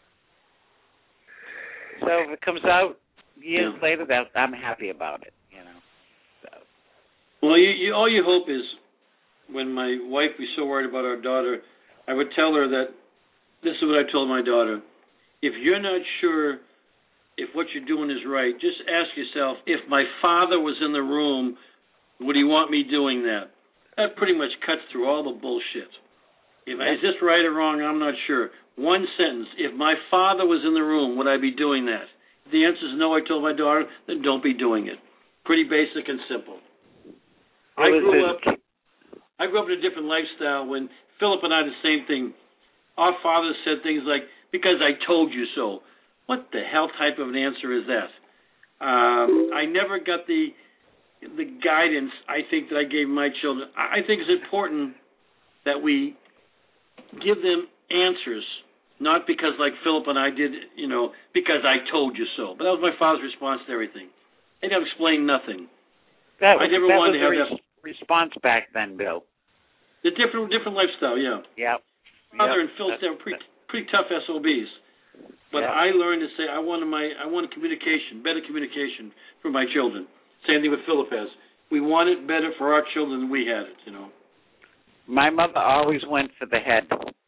So if it comes out years later, I'm happy about it, you know. So. Well, all you hope is when my wife was so worried about our daughter, I would tell her that this is what I told my daughter. If you're not sure if what you're doing is right, just ask yourself, if my father was in the room, would he want me doing that? That pretty much cuts through all the bullshit. Is this right or wrong? I'm not sure. One sentence. If my father was in the room, would I be doing that? If the answer is no, I told my daughter, then don't be doing it. Pretty basic and simple. I grew up in a different lifestyle when Philip and I, the same thing. Our father said things like, because I told you so. What the hell type of an answer is that? I never got the guidance I think that I gave my children. I think it's important that we give them answers, not because like Philip and I did, you know, because I told you so. But that was my father's response to everything. He never explained nothing. I never wanted to have that response back then, Bill. The different lifestyle, yeah. Yep. Father and Phil were pretty tough SOBs. But I learned to say I wanted communication, better communication for my children. Same thing with Philip has. We want it better for our children than we had it, you know. My mother always went for the head.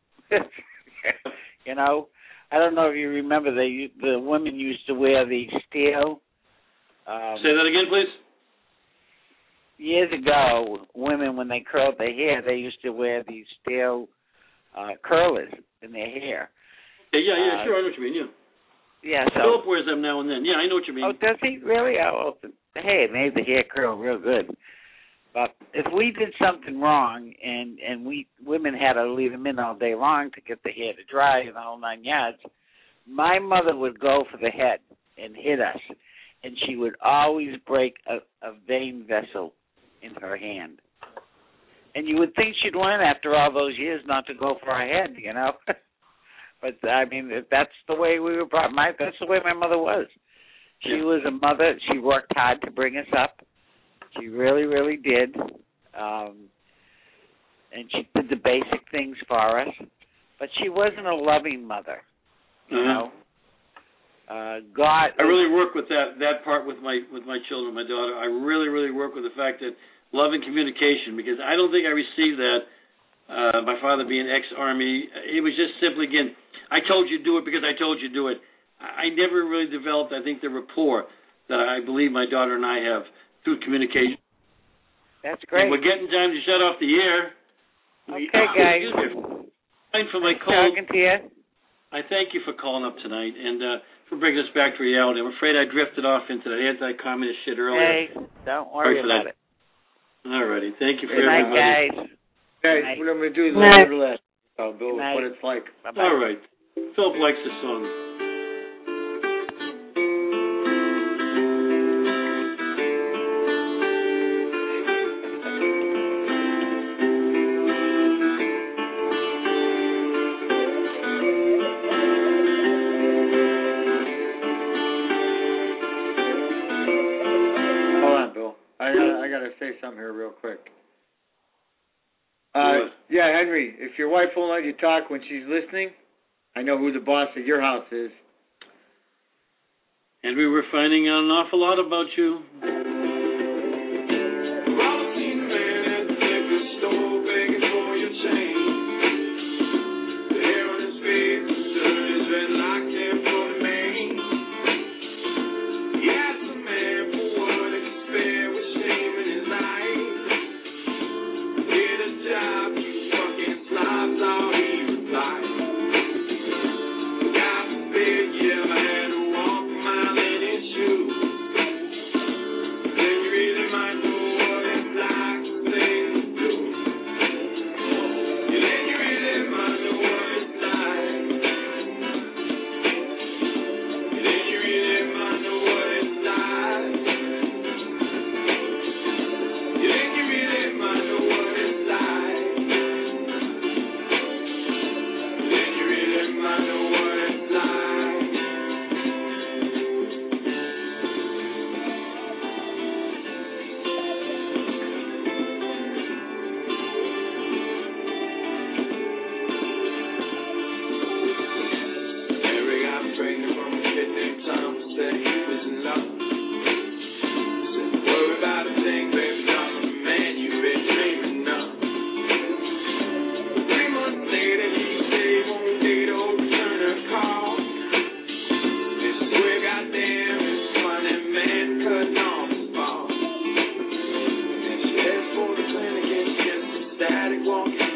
You know, I don't know if you remember, the women used to wear the steel. Say that again, please. Years ago, women, when they curled their hair, they used to wear these steel curlers in their hair. Yeah, sure, I know what you mean, yeah. Yeah, so Philip wears them now and then. Yeah, I know what you mean. Oh, does he really? Oh, hey, it made the hair curl real good. But if we did something wrong and we women had to leave them in all day long to get the hair to dry and the whole 9 yards, my mother would go for the head and hit us, and she would always break a vein vessel in her hand. And you would think she'd learn after all those years not to go for her head, you know. But I mean, that's the way we were brought. That's the way my mother was. She was a mother. She worked hard to bring us up. She really, really did. And she did the basic things for us. But she wasn't a loving mother. You know. God. I really work with that part with my children, my daughter. I really, really work with the fact that love and communication, because I don't think I received that. My father being ex-Army, it was just simply, again, I told you do it because I told you do it. I never really developed, I think, the rapport that I believe my daughter and I have through communication. That's great. And we're getting time to shut off the air. Okay, guys. Thanks for my call. Talking to you. I thank you for calling up tonight and for bringing us back to reality. I'm afraid I drifted off into that anti-communist shit earlier. Hey, don't worry about it. All righty. Thank you for Good night, everybody. guys. Guys, what I'm going to do is let everybody Bill, what it's like. Bye-bye. All right. Philip likes the song. Hold on, Bill. I got to say something here real quick. Yeah, Henry, if your wife won't let you talk when she's listening, I know who the boss at your house is. And we were finding out an awful lot about you. Static walking.